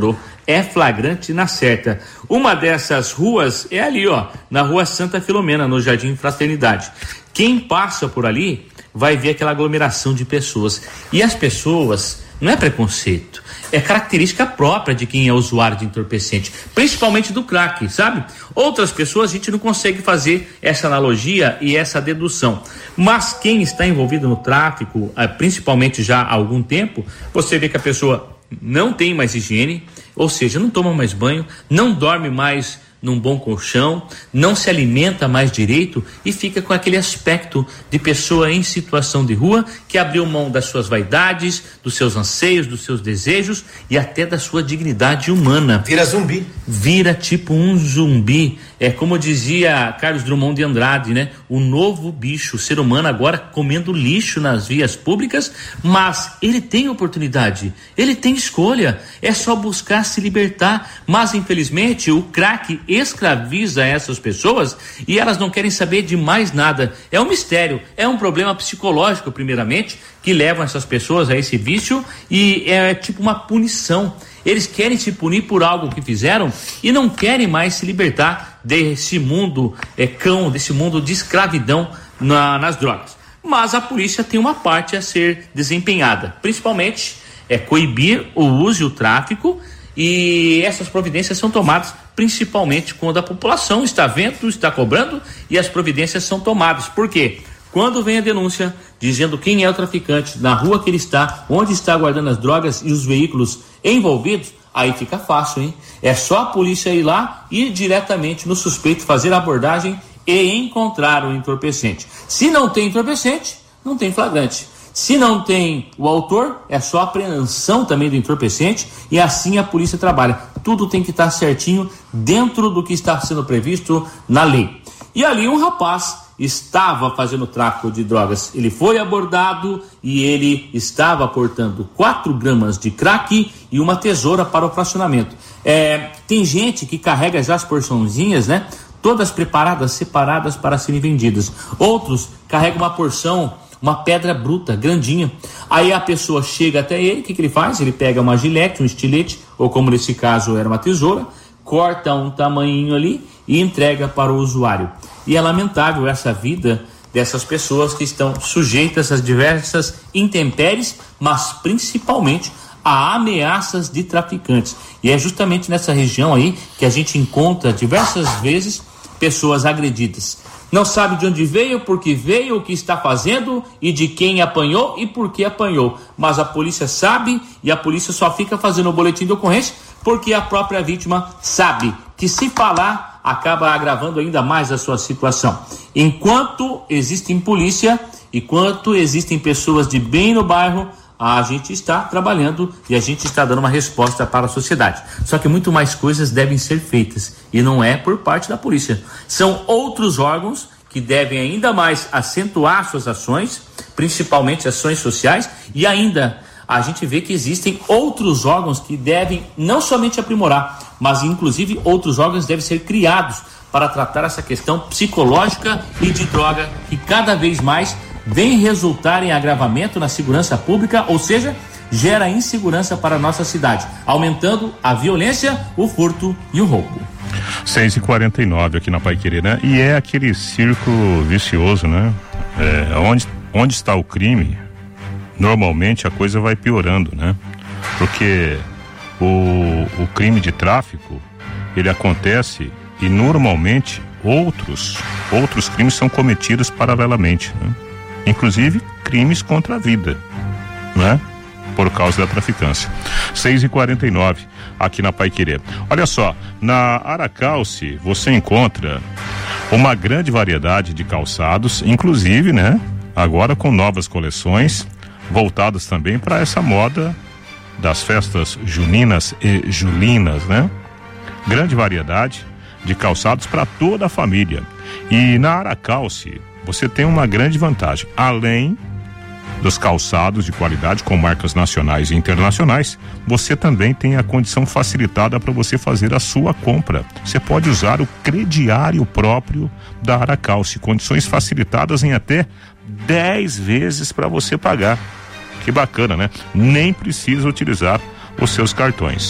é flagrante na certa. Uma dessas ruas é ali, ó, na Rua Santa Filomena, no Jardim Fraternidade. Quem passa por ali vai ver aquela aglomeração de pessoas. E as pessoas, não é preconceito, é característica própria de quem é usuário de entorpecente, principalmente do crack, sabe? Outras pessoas a gente não consegue fazer essa analogia e essa dedução, mas quem está envolvido no tráfico, principalmente já há algum tempo, você vê que a pessoa não tem mais higiene, ou seja, não toma mais banho, não dorme mais num bom colchão, não se alimenta mais direito e fica com aquele aspecto de pessoa em situação de rua que abriu mão das suas vaidades, dos seus anseios, dos seus desejos e até da sua dignidade humana. Vira zumbi. Vira tipo um zumbi. É como dizia Carlos Drummond de Andrade, né? O novo bicho, o ser humano agora comendo lixo nas vias públicas, mas ele tem oportunidade, ele tem escolha, é só buscar se libertar, mas infelizmente o crack escraviza essas pessoas e elas não querem saber de mais nada. É um mistério, é um problema psicológico primeiramente, que levam essas pessoas a esse vício e é tipo uma punição. Eles querem se punir por algo que fizeram e não querem mais se libertar desse mundo é, cão, desse mundo de escravidão na, nas drogas. Mas a polícia tem uma parte a ser desempenhada, principalmente é coibir o uso e o tráfico, e essas providências são tomadas principalmente quando a população está vendo, está cobrando, e as providências são tomadas. Por quê? Quando vem a denúncia dizendo quem é o traficante, na rua que ele está, onde está guardando as drogas e os veículos envolvidos, aí fica fácil, hein? É só a polícia ir lá, ir diretamente no suspeito, fazer a abordagem e encontrar o entorpecente. Se não tem entorpecente, não tem flagrante. Se não tem o autor, é só apreensão também do entorpecente e assim a polícia trabalha. Tudo tem que estar certinho dentro do que está sendo previsto na lei. E ali um rapaz estava fazendo tráfico de drogas. Ele foi abordado e ele estava portando quatro gramas de crack e uma tesoura para o fracionamento. É, tem gente que carrega já as porçãozinhas, né? Todas preparadas, separadas para serem vendidas. Outros carregam uma porção, uma pedra bruta, grandinha. Aí a pessoa chega até ele, o que, que ele faz? Ele pega uma gilete, um estilete, ou como nesse caso era uma tesoura, corta um tamanhinho ali e entrega para o usuário. E é lamentável essa vida dessas pessoas que estão sujeitas às diversas intempéries, mas principalmente a ameaças de traficantes. E é justamente nessa região aí que a gente encontra diversas vezes pessoas agredidas. Não sabe de onde veio, por que veio, o que está fazendo e de quem apanhou e por que apanhou. Mas a polícia sabe e a polícia só fica fazendo o boletim de ocorrência porque a própria vítima sabe que se falar acaba agravando ainda mais a sua situação. Enquanto existem polícia, enquanto existem pessoas de bem no bairro, a gente está trabalhando e a gente está dando uma resposta para a sociedade. Só que muito mais coisas devem ser feitas e não é por parte da polícia. São outros órgãos que devem ainda mais acentuar suas ações, principalmente ações sociais, e ainda a gente vê que existem outros órgãos que devem não somente aprimorar, mas inclusive outros órgãos devem ser criados para tratar essa questão psicológica e de droga que cada vez mais vem resultar em agravamento na segurança pública, ou seja, gera insegurança para a nossa cidade, aumentando a violência, o furto e o roubo. seis e quarenta e nove aqui na Paiquerê, né? E é aquele círculo vicioso, né? É, onde, onde está o crime, normalmente a coisa vai piorando, né? Porque o, o crime de tráfico, ele acontece e normalmente outros, outros crimes são cometidos paralelamente, né? Inclusive crimes contra a vida, né? Por causa da traficância. seis e quarenta e nove aqui na Paiquerê. Olha só, na Aracalce você encontra uma grande variedade de calçados, inclusive, né? Agora com novas coleções voltadas também para essa moda das festas juninas e julinas, né? Grande variedade de calçados para toda a família. E na Aracalce você tem uma grande vantagem, além dos calçados de qualidade com marcas nacionais e internacionais, você também tem a condição facilitada para você fazer a sua compra. Você pode usar o crediário próprio da Aracalce, condições facilitadas em até dez vezes para você pagar. Que bacana, né? Nem precisa utilizar os seus cartões.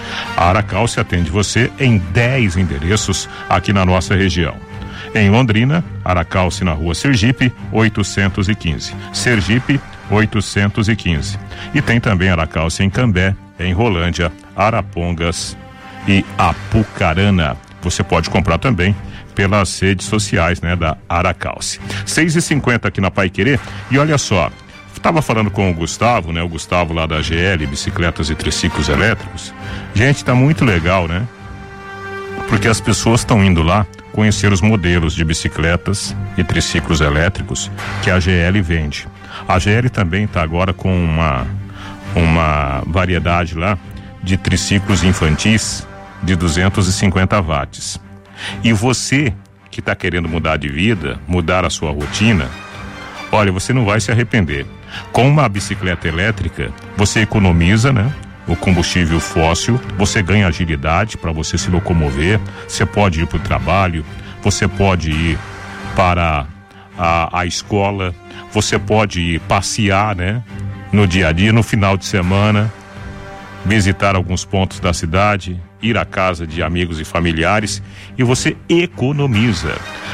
A Aracalce atende você em dez endereços aqui na nossa região. Em Londrina, Aracalce na rua Sergipe, oitocentos e quinze. Sergipe, oitocentos e quinze. E tem também Aracalce em Cambé, em Rolândia, Arapongas e Apucarana. Você pode comprar também pelas redes sociais, né, da Aracalce. seis e cinquenta aqui na Paiquerê. E olha só, estava falando com o Gustavo, né, o Gustavo lá da G L, Bicicletas e Triciclos Elétricos. Gente, tá muito legal, né? Porque as pessoas estão indo lá conhecer os modelos de bicicletas e triciclos elétricos que a G L vende. A G L também está agora com uma uma variedade lá de triciclos infantis de duzentos e cinquenta watts. E você que está querendo mudar de vida, mudar a sua rotina, olha, você não vai se arrepender. Com uma bicicleta elétrica, você economiza, né? O combustível fóssil, você ganha agilidade para você se locomover, você pode ir para o trabalho, você pode ir para a, a escola, você pode ir passear, né? No dia a dia, no final de semana, visitar alguns pontos da cidade, ir à casa de amigos e familiares, e você economiza.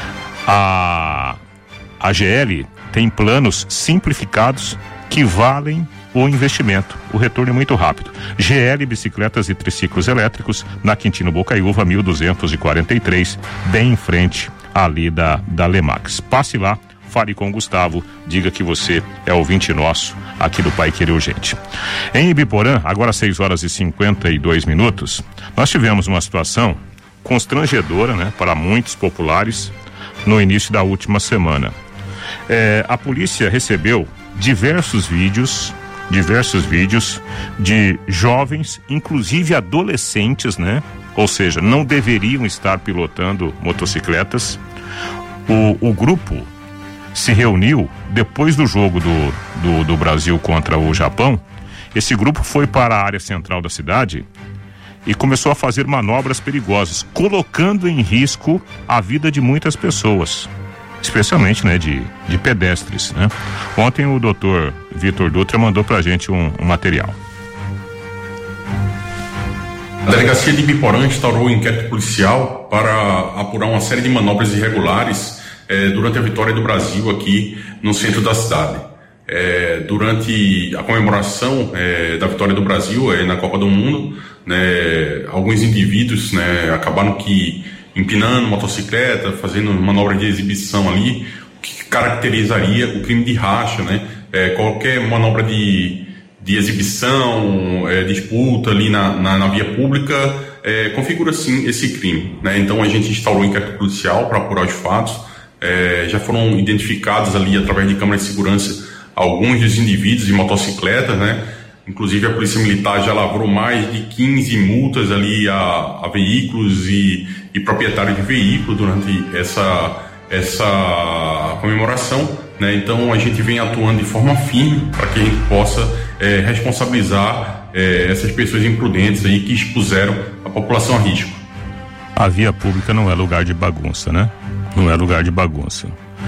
A, a G L tem planos simplificados que valem o investimento. O retorno é muito rápido. G L Bicicletas e Triciclos Elétricos, na Quintino Bocaiúva, mil duzentos e quarenta e três, bem em frente ali da, da Lemax. Passe lá, fale com o Gustavo, diga que você é ouvinte nosso aqui do Paiquerê Urgente. Em Ibiporã, agora seis horas e cinquenta e dois minutos, nós tivemos uma situação constrangedora, né, para muitos populares no início da última semana. É, a polícia recebeu diversos vídeos diversos vídeos de jovens, inclusive adolescentes, né? Ou seja, não deveriam estar pilotando motocicletas. O, o grupo se reuniu depois do jogo do, do, do Brasil contra o Japão. Esse grupo foi para a área central da cidade e começou a fazer manobras perigosas, colocando em risco a vida de muitas pessoas, especialmente, né, de, de pedestres, né? Ontem o doutor Vitor Dutra mandou pra gente um, um material. A delegacia de Ibiporã instaurou um inquérito policial para apurar uma série de manobras irregulares eh, durante a vitória do Brasil aqui no centro da cidade. Eh, durante a comemoração eh, da vitória do Brasil eh, na Copa do Mundo, né, alguns indivíduos, né, acabaram que empinando motocicleta, fazendo manobra de exibição ali, o que caracterizaria o crime de racha, né? É, qualquer manobra de, de exibição, é, disputa ali na, na, na via pública, é, configura sim esse crime, né? Então a gente instaurou um inquérito policial para apurar os fatos, é, já foram identificados ali através de câmeras de segurança alguns dos indivíduos de motocicletas, né? Inclusive a Polícia Militar já lavrou mais de quinze multas ali a, a veículos e, e proprietários de veículos durante essa, essa comemoração, né? Então a gente vem atuando de forma firme para que a gente possa é, responsabilizar é, essas pessoas imprudentes aí que expuseram a população a risco. A via pública não é lugar de bagunça, né? Não é lugar de bagunça.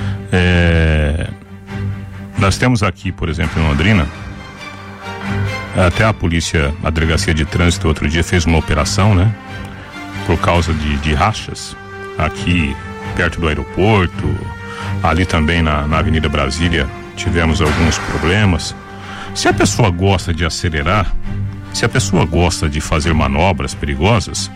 É... Nós temos aqui, por exemplo, em Londrina, até a polícia, a delegacia de trânsito outro dia fez uma operação, né? Por causa de, de rachas aqui perto do aeroporto, ali também na, na Avenida Brasília tivemos alguns problemas. Se a pessoa gosta de acelerar, se a pessoa gosta de fazer manobras perigosas,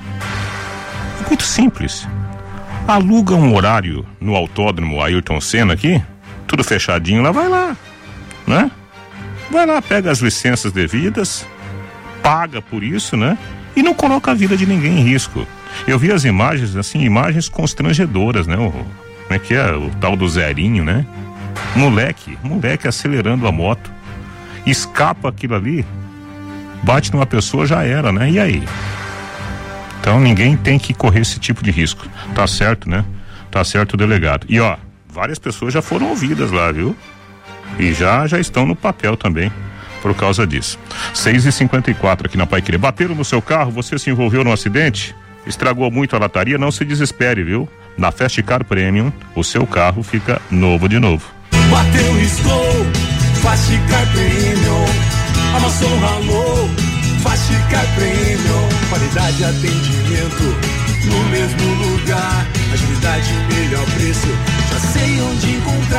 é muito simples. Aluga um horário no autódromo Ayrton Senna aqui, tudo fechadinho, lá vai lá, né? Vai lá, pega as licenças devidas, paga por isso, né? E não coloca a vida de ninguém em risco. Eu vi as imagens, assim, imagens constrangedoras, né? O, como é que é? O tal do Zerinho, né? Moleque, moleque acelerando a moto, escapa aquilo ali, bate numa pessoa, já era, né? E aí? Então ninguém tem que correr esse tipo de risco. Tá certo, né? Tá certo o delegado. E ó, várias pessoas já foram ouvidas lá, viu? E já, já estão no papel também por causa disso. seis e cinquenta e quatro aqui na Paiquerê. Bateram no seu carro, você se envolveu num acidente? Estragou muito a lataria? Não se desespere, viu? Na Fast Car Premium, o seu carro fica novo de novo. Bateu, riscou, Fast Car Premium, amassou, ralou, Fachicar Premium, qualidade e atendimento no mesmo lugar, agilidade e melhor preço, já sei onde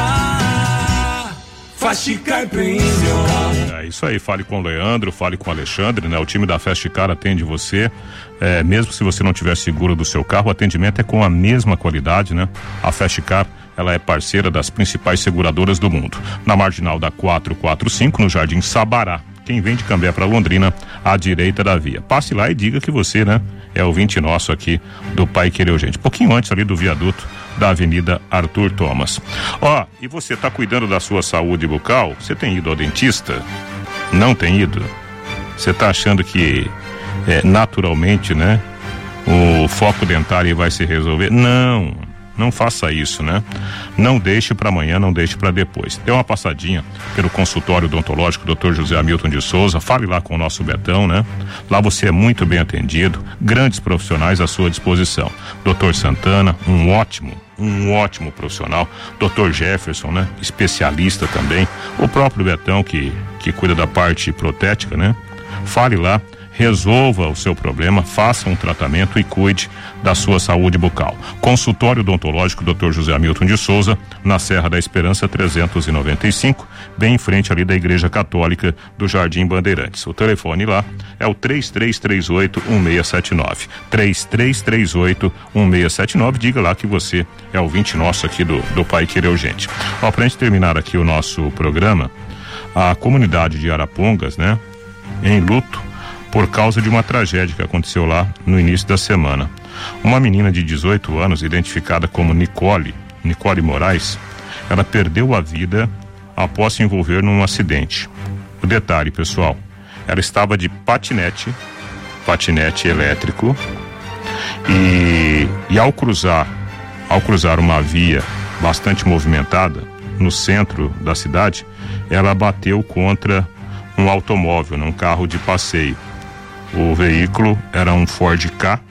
encontrar. Fachicar Premium. É isso aí, fale com o Leandro, fale com o Alexandre, né? O time da Fachicar atende você, é, mesmo se você não tiver seguro do seu carro, o atendimento é com a mesma qualidade, né? A Fachicar, ela é parceira das principais seguradoras do mundo. Na Marginal da quatrocentos e quarenta e cinco, no Jardim Sabará. Quem vem de Cambé para Londrina, à direita da via. Passe lá e diga que você, né, é ouvinte nosso aqui do Pai Querer Urgente. Pouquinho antes ali do viaduto da Avenida Arthur Thomas. Ó, e você tá cuidando da sua saúde bucal? Você tem ido ao dentista? Não tem ido? Você tá achando que é, naturalmente, né, o foco dentário vai se resolver? Não. Não faça isso, né? Não deixe para amanhã, não deixe para depois. Dê uma passadinha pelo consultório odontológico doutor José Hamilton de Souza, fale lá com o nosso Betão, né? Lá você é muito bem atendido, grandes profissionais à sua disposição. doutor Santana, um ótimo, um ótimo profissional. doutor Jefferson, né? Especialista também. O próprio Betão que, que cuida da parte protética, né? Fale lá. Resolva o seu problema, faça um tratamento e cuide da sua saúde bucal. Consultório odontológico doutor José Hamilton de Souza, na Serra da Esperança trezentos e noventa e cinco, bem em frente ali da Igreja Católica do Jardim Bandeirantes. O telefone lá é o três três três oito, um seis sete nove. três três três oito, um seis sete nove. Diga lá que você é ouvinte nosso aqui do, do Pai Querer Urgente. Ó, pra gente terminar aqui o nosso programa, a comunidade de Arapongas, né, em luto por causa de uma tragédia que aconteceu lá no início da semana. Uma menina de dezoito anos, identificada como Nicole, Nicole Moraes, ela perdeu a vida após se envolver num acidente. O detalhe, pessoal, ela estava de patinete, patinete elétrico, e, e ao cruzar, ao cruzar uma via bastante movimentada no centro da cidade, ela bateu contra um automóvel, num carro de passeio. O veículo era um Ford Ka.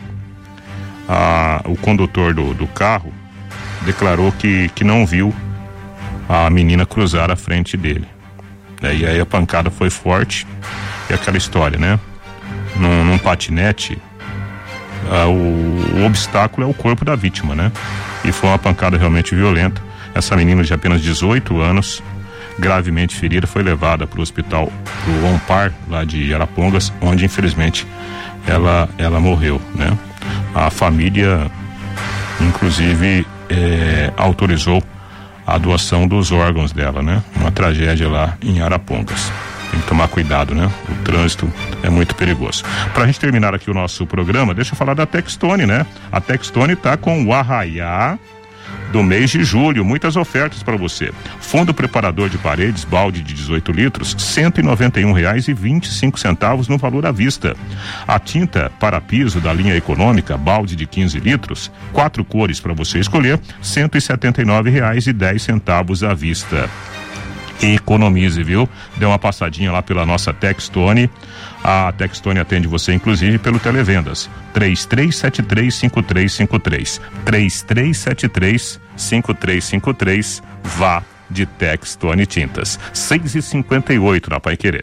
Ah, o condutor do, do carro declarou que, que não viu a menina cruzar a frente dele. É, e aí a pancada foi forte. E aquela história, né? Num, num patinete, ah, o, o obstáculo é o corpo da vítima, né? E foi uma pancada realmente violenta. Essa menina de apenas dezoito anos, gravemente ferida, foi levada para o hospital, para o Ampar, lá de Arapongas, onde infelizmente ela, ela morreu, né? A família, inclusive, é, autorizou a doação dos órgãos dela, né? Uma tragédia lá em Arapongas. Tem que tomar cuidado, né? O trânsito é muito perigoso. Pra gente terminar aqui o nosso programa, deixa eu falar da Textone, né? A Textone tá com o arraiá do mês de julho, muitas ofertas para você. Fundo preparador de paredes, balde de dezoito litros, cento e noventa e um reais e vinte e cinco centavos no valor à vista. A tinta para piso da linha econômica, balde de quinze litros, quatro cores para você escolher, cento e setenta e nove reais e dez centavos à vista. Economize, viu? Dê uma passadinha lá pela nossa Textone. A Textone atende você, inclusive, pelo Televendas. três três sete três, cinco três cinco três. três três sete três, cinco três cinco três. Vá de Textone Tintas. seis e cinquenta e oito na Pai Querer.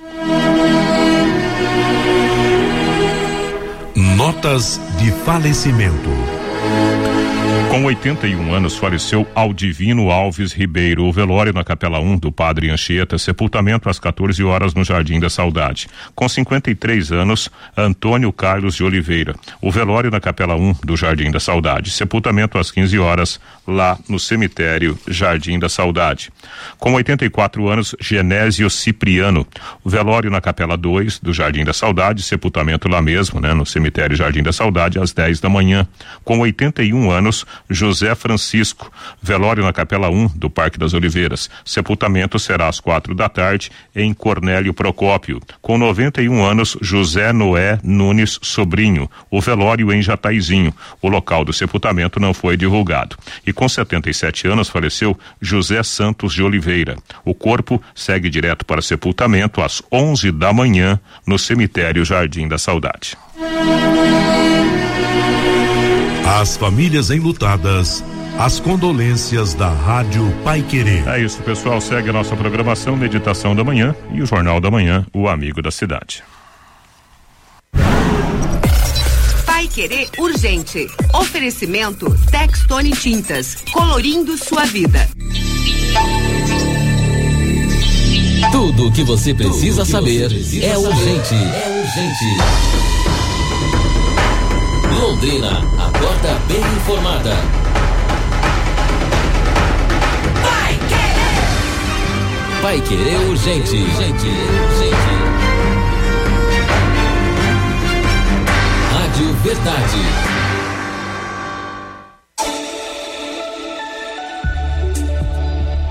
Notas de falecimento. Com oitenta e um anos, faleceu Aldivino Alves Ribeiro. O velório na Capela um do Padre Anchieta, sepultamento às quatorze horas no Jardim da Saudade. Com cinquenta e três anos, Antônio Carlos de Oliveira. O velório na Capela um do Jardim da Saudade, sepultamento às quinze horas, lá no cemitério Jardim da Saudade. Com oitenta e quatro anos, Genésio Cipriano. O velório na Capela dois do Jardim da Saudade, sepultamento lá mesmo, né, no cemitério Jardim da Saudade, às dez da manhã. Com oitenta e um anos, José Francisco. Velório na Capela um do Parque das Oliveiras. Sepultamento será às quatro da tarde em Cornélio Procópio. Com noventa e um anos, José Noé Nunes Sobrinho. O velório em Jataizinho. O local do sepultamento não foi divulgado. E com setenta e sete anos faleceu José Santos de Oliveira. O corpo segue direto para sepultamento às onze da manhã no cemitério Jardim da Saudade. As famílias enlutadas, as condolências da Rádio Pai Querer. É isso, pessoal. Segue a nossa programação, Meditação da Manhã e o Jornal da Manhã, o Amigo da Cidade. Querer Urgente. Oferecimento Textone Tintas, colorindo sua vida. Tudo o que você precisa que saber você precisa é saber. urgente. É urgente. Londrina, acorda bem informada. Vai querer. Vai querer urgente. Urgente, urgente. Rádio Verdade.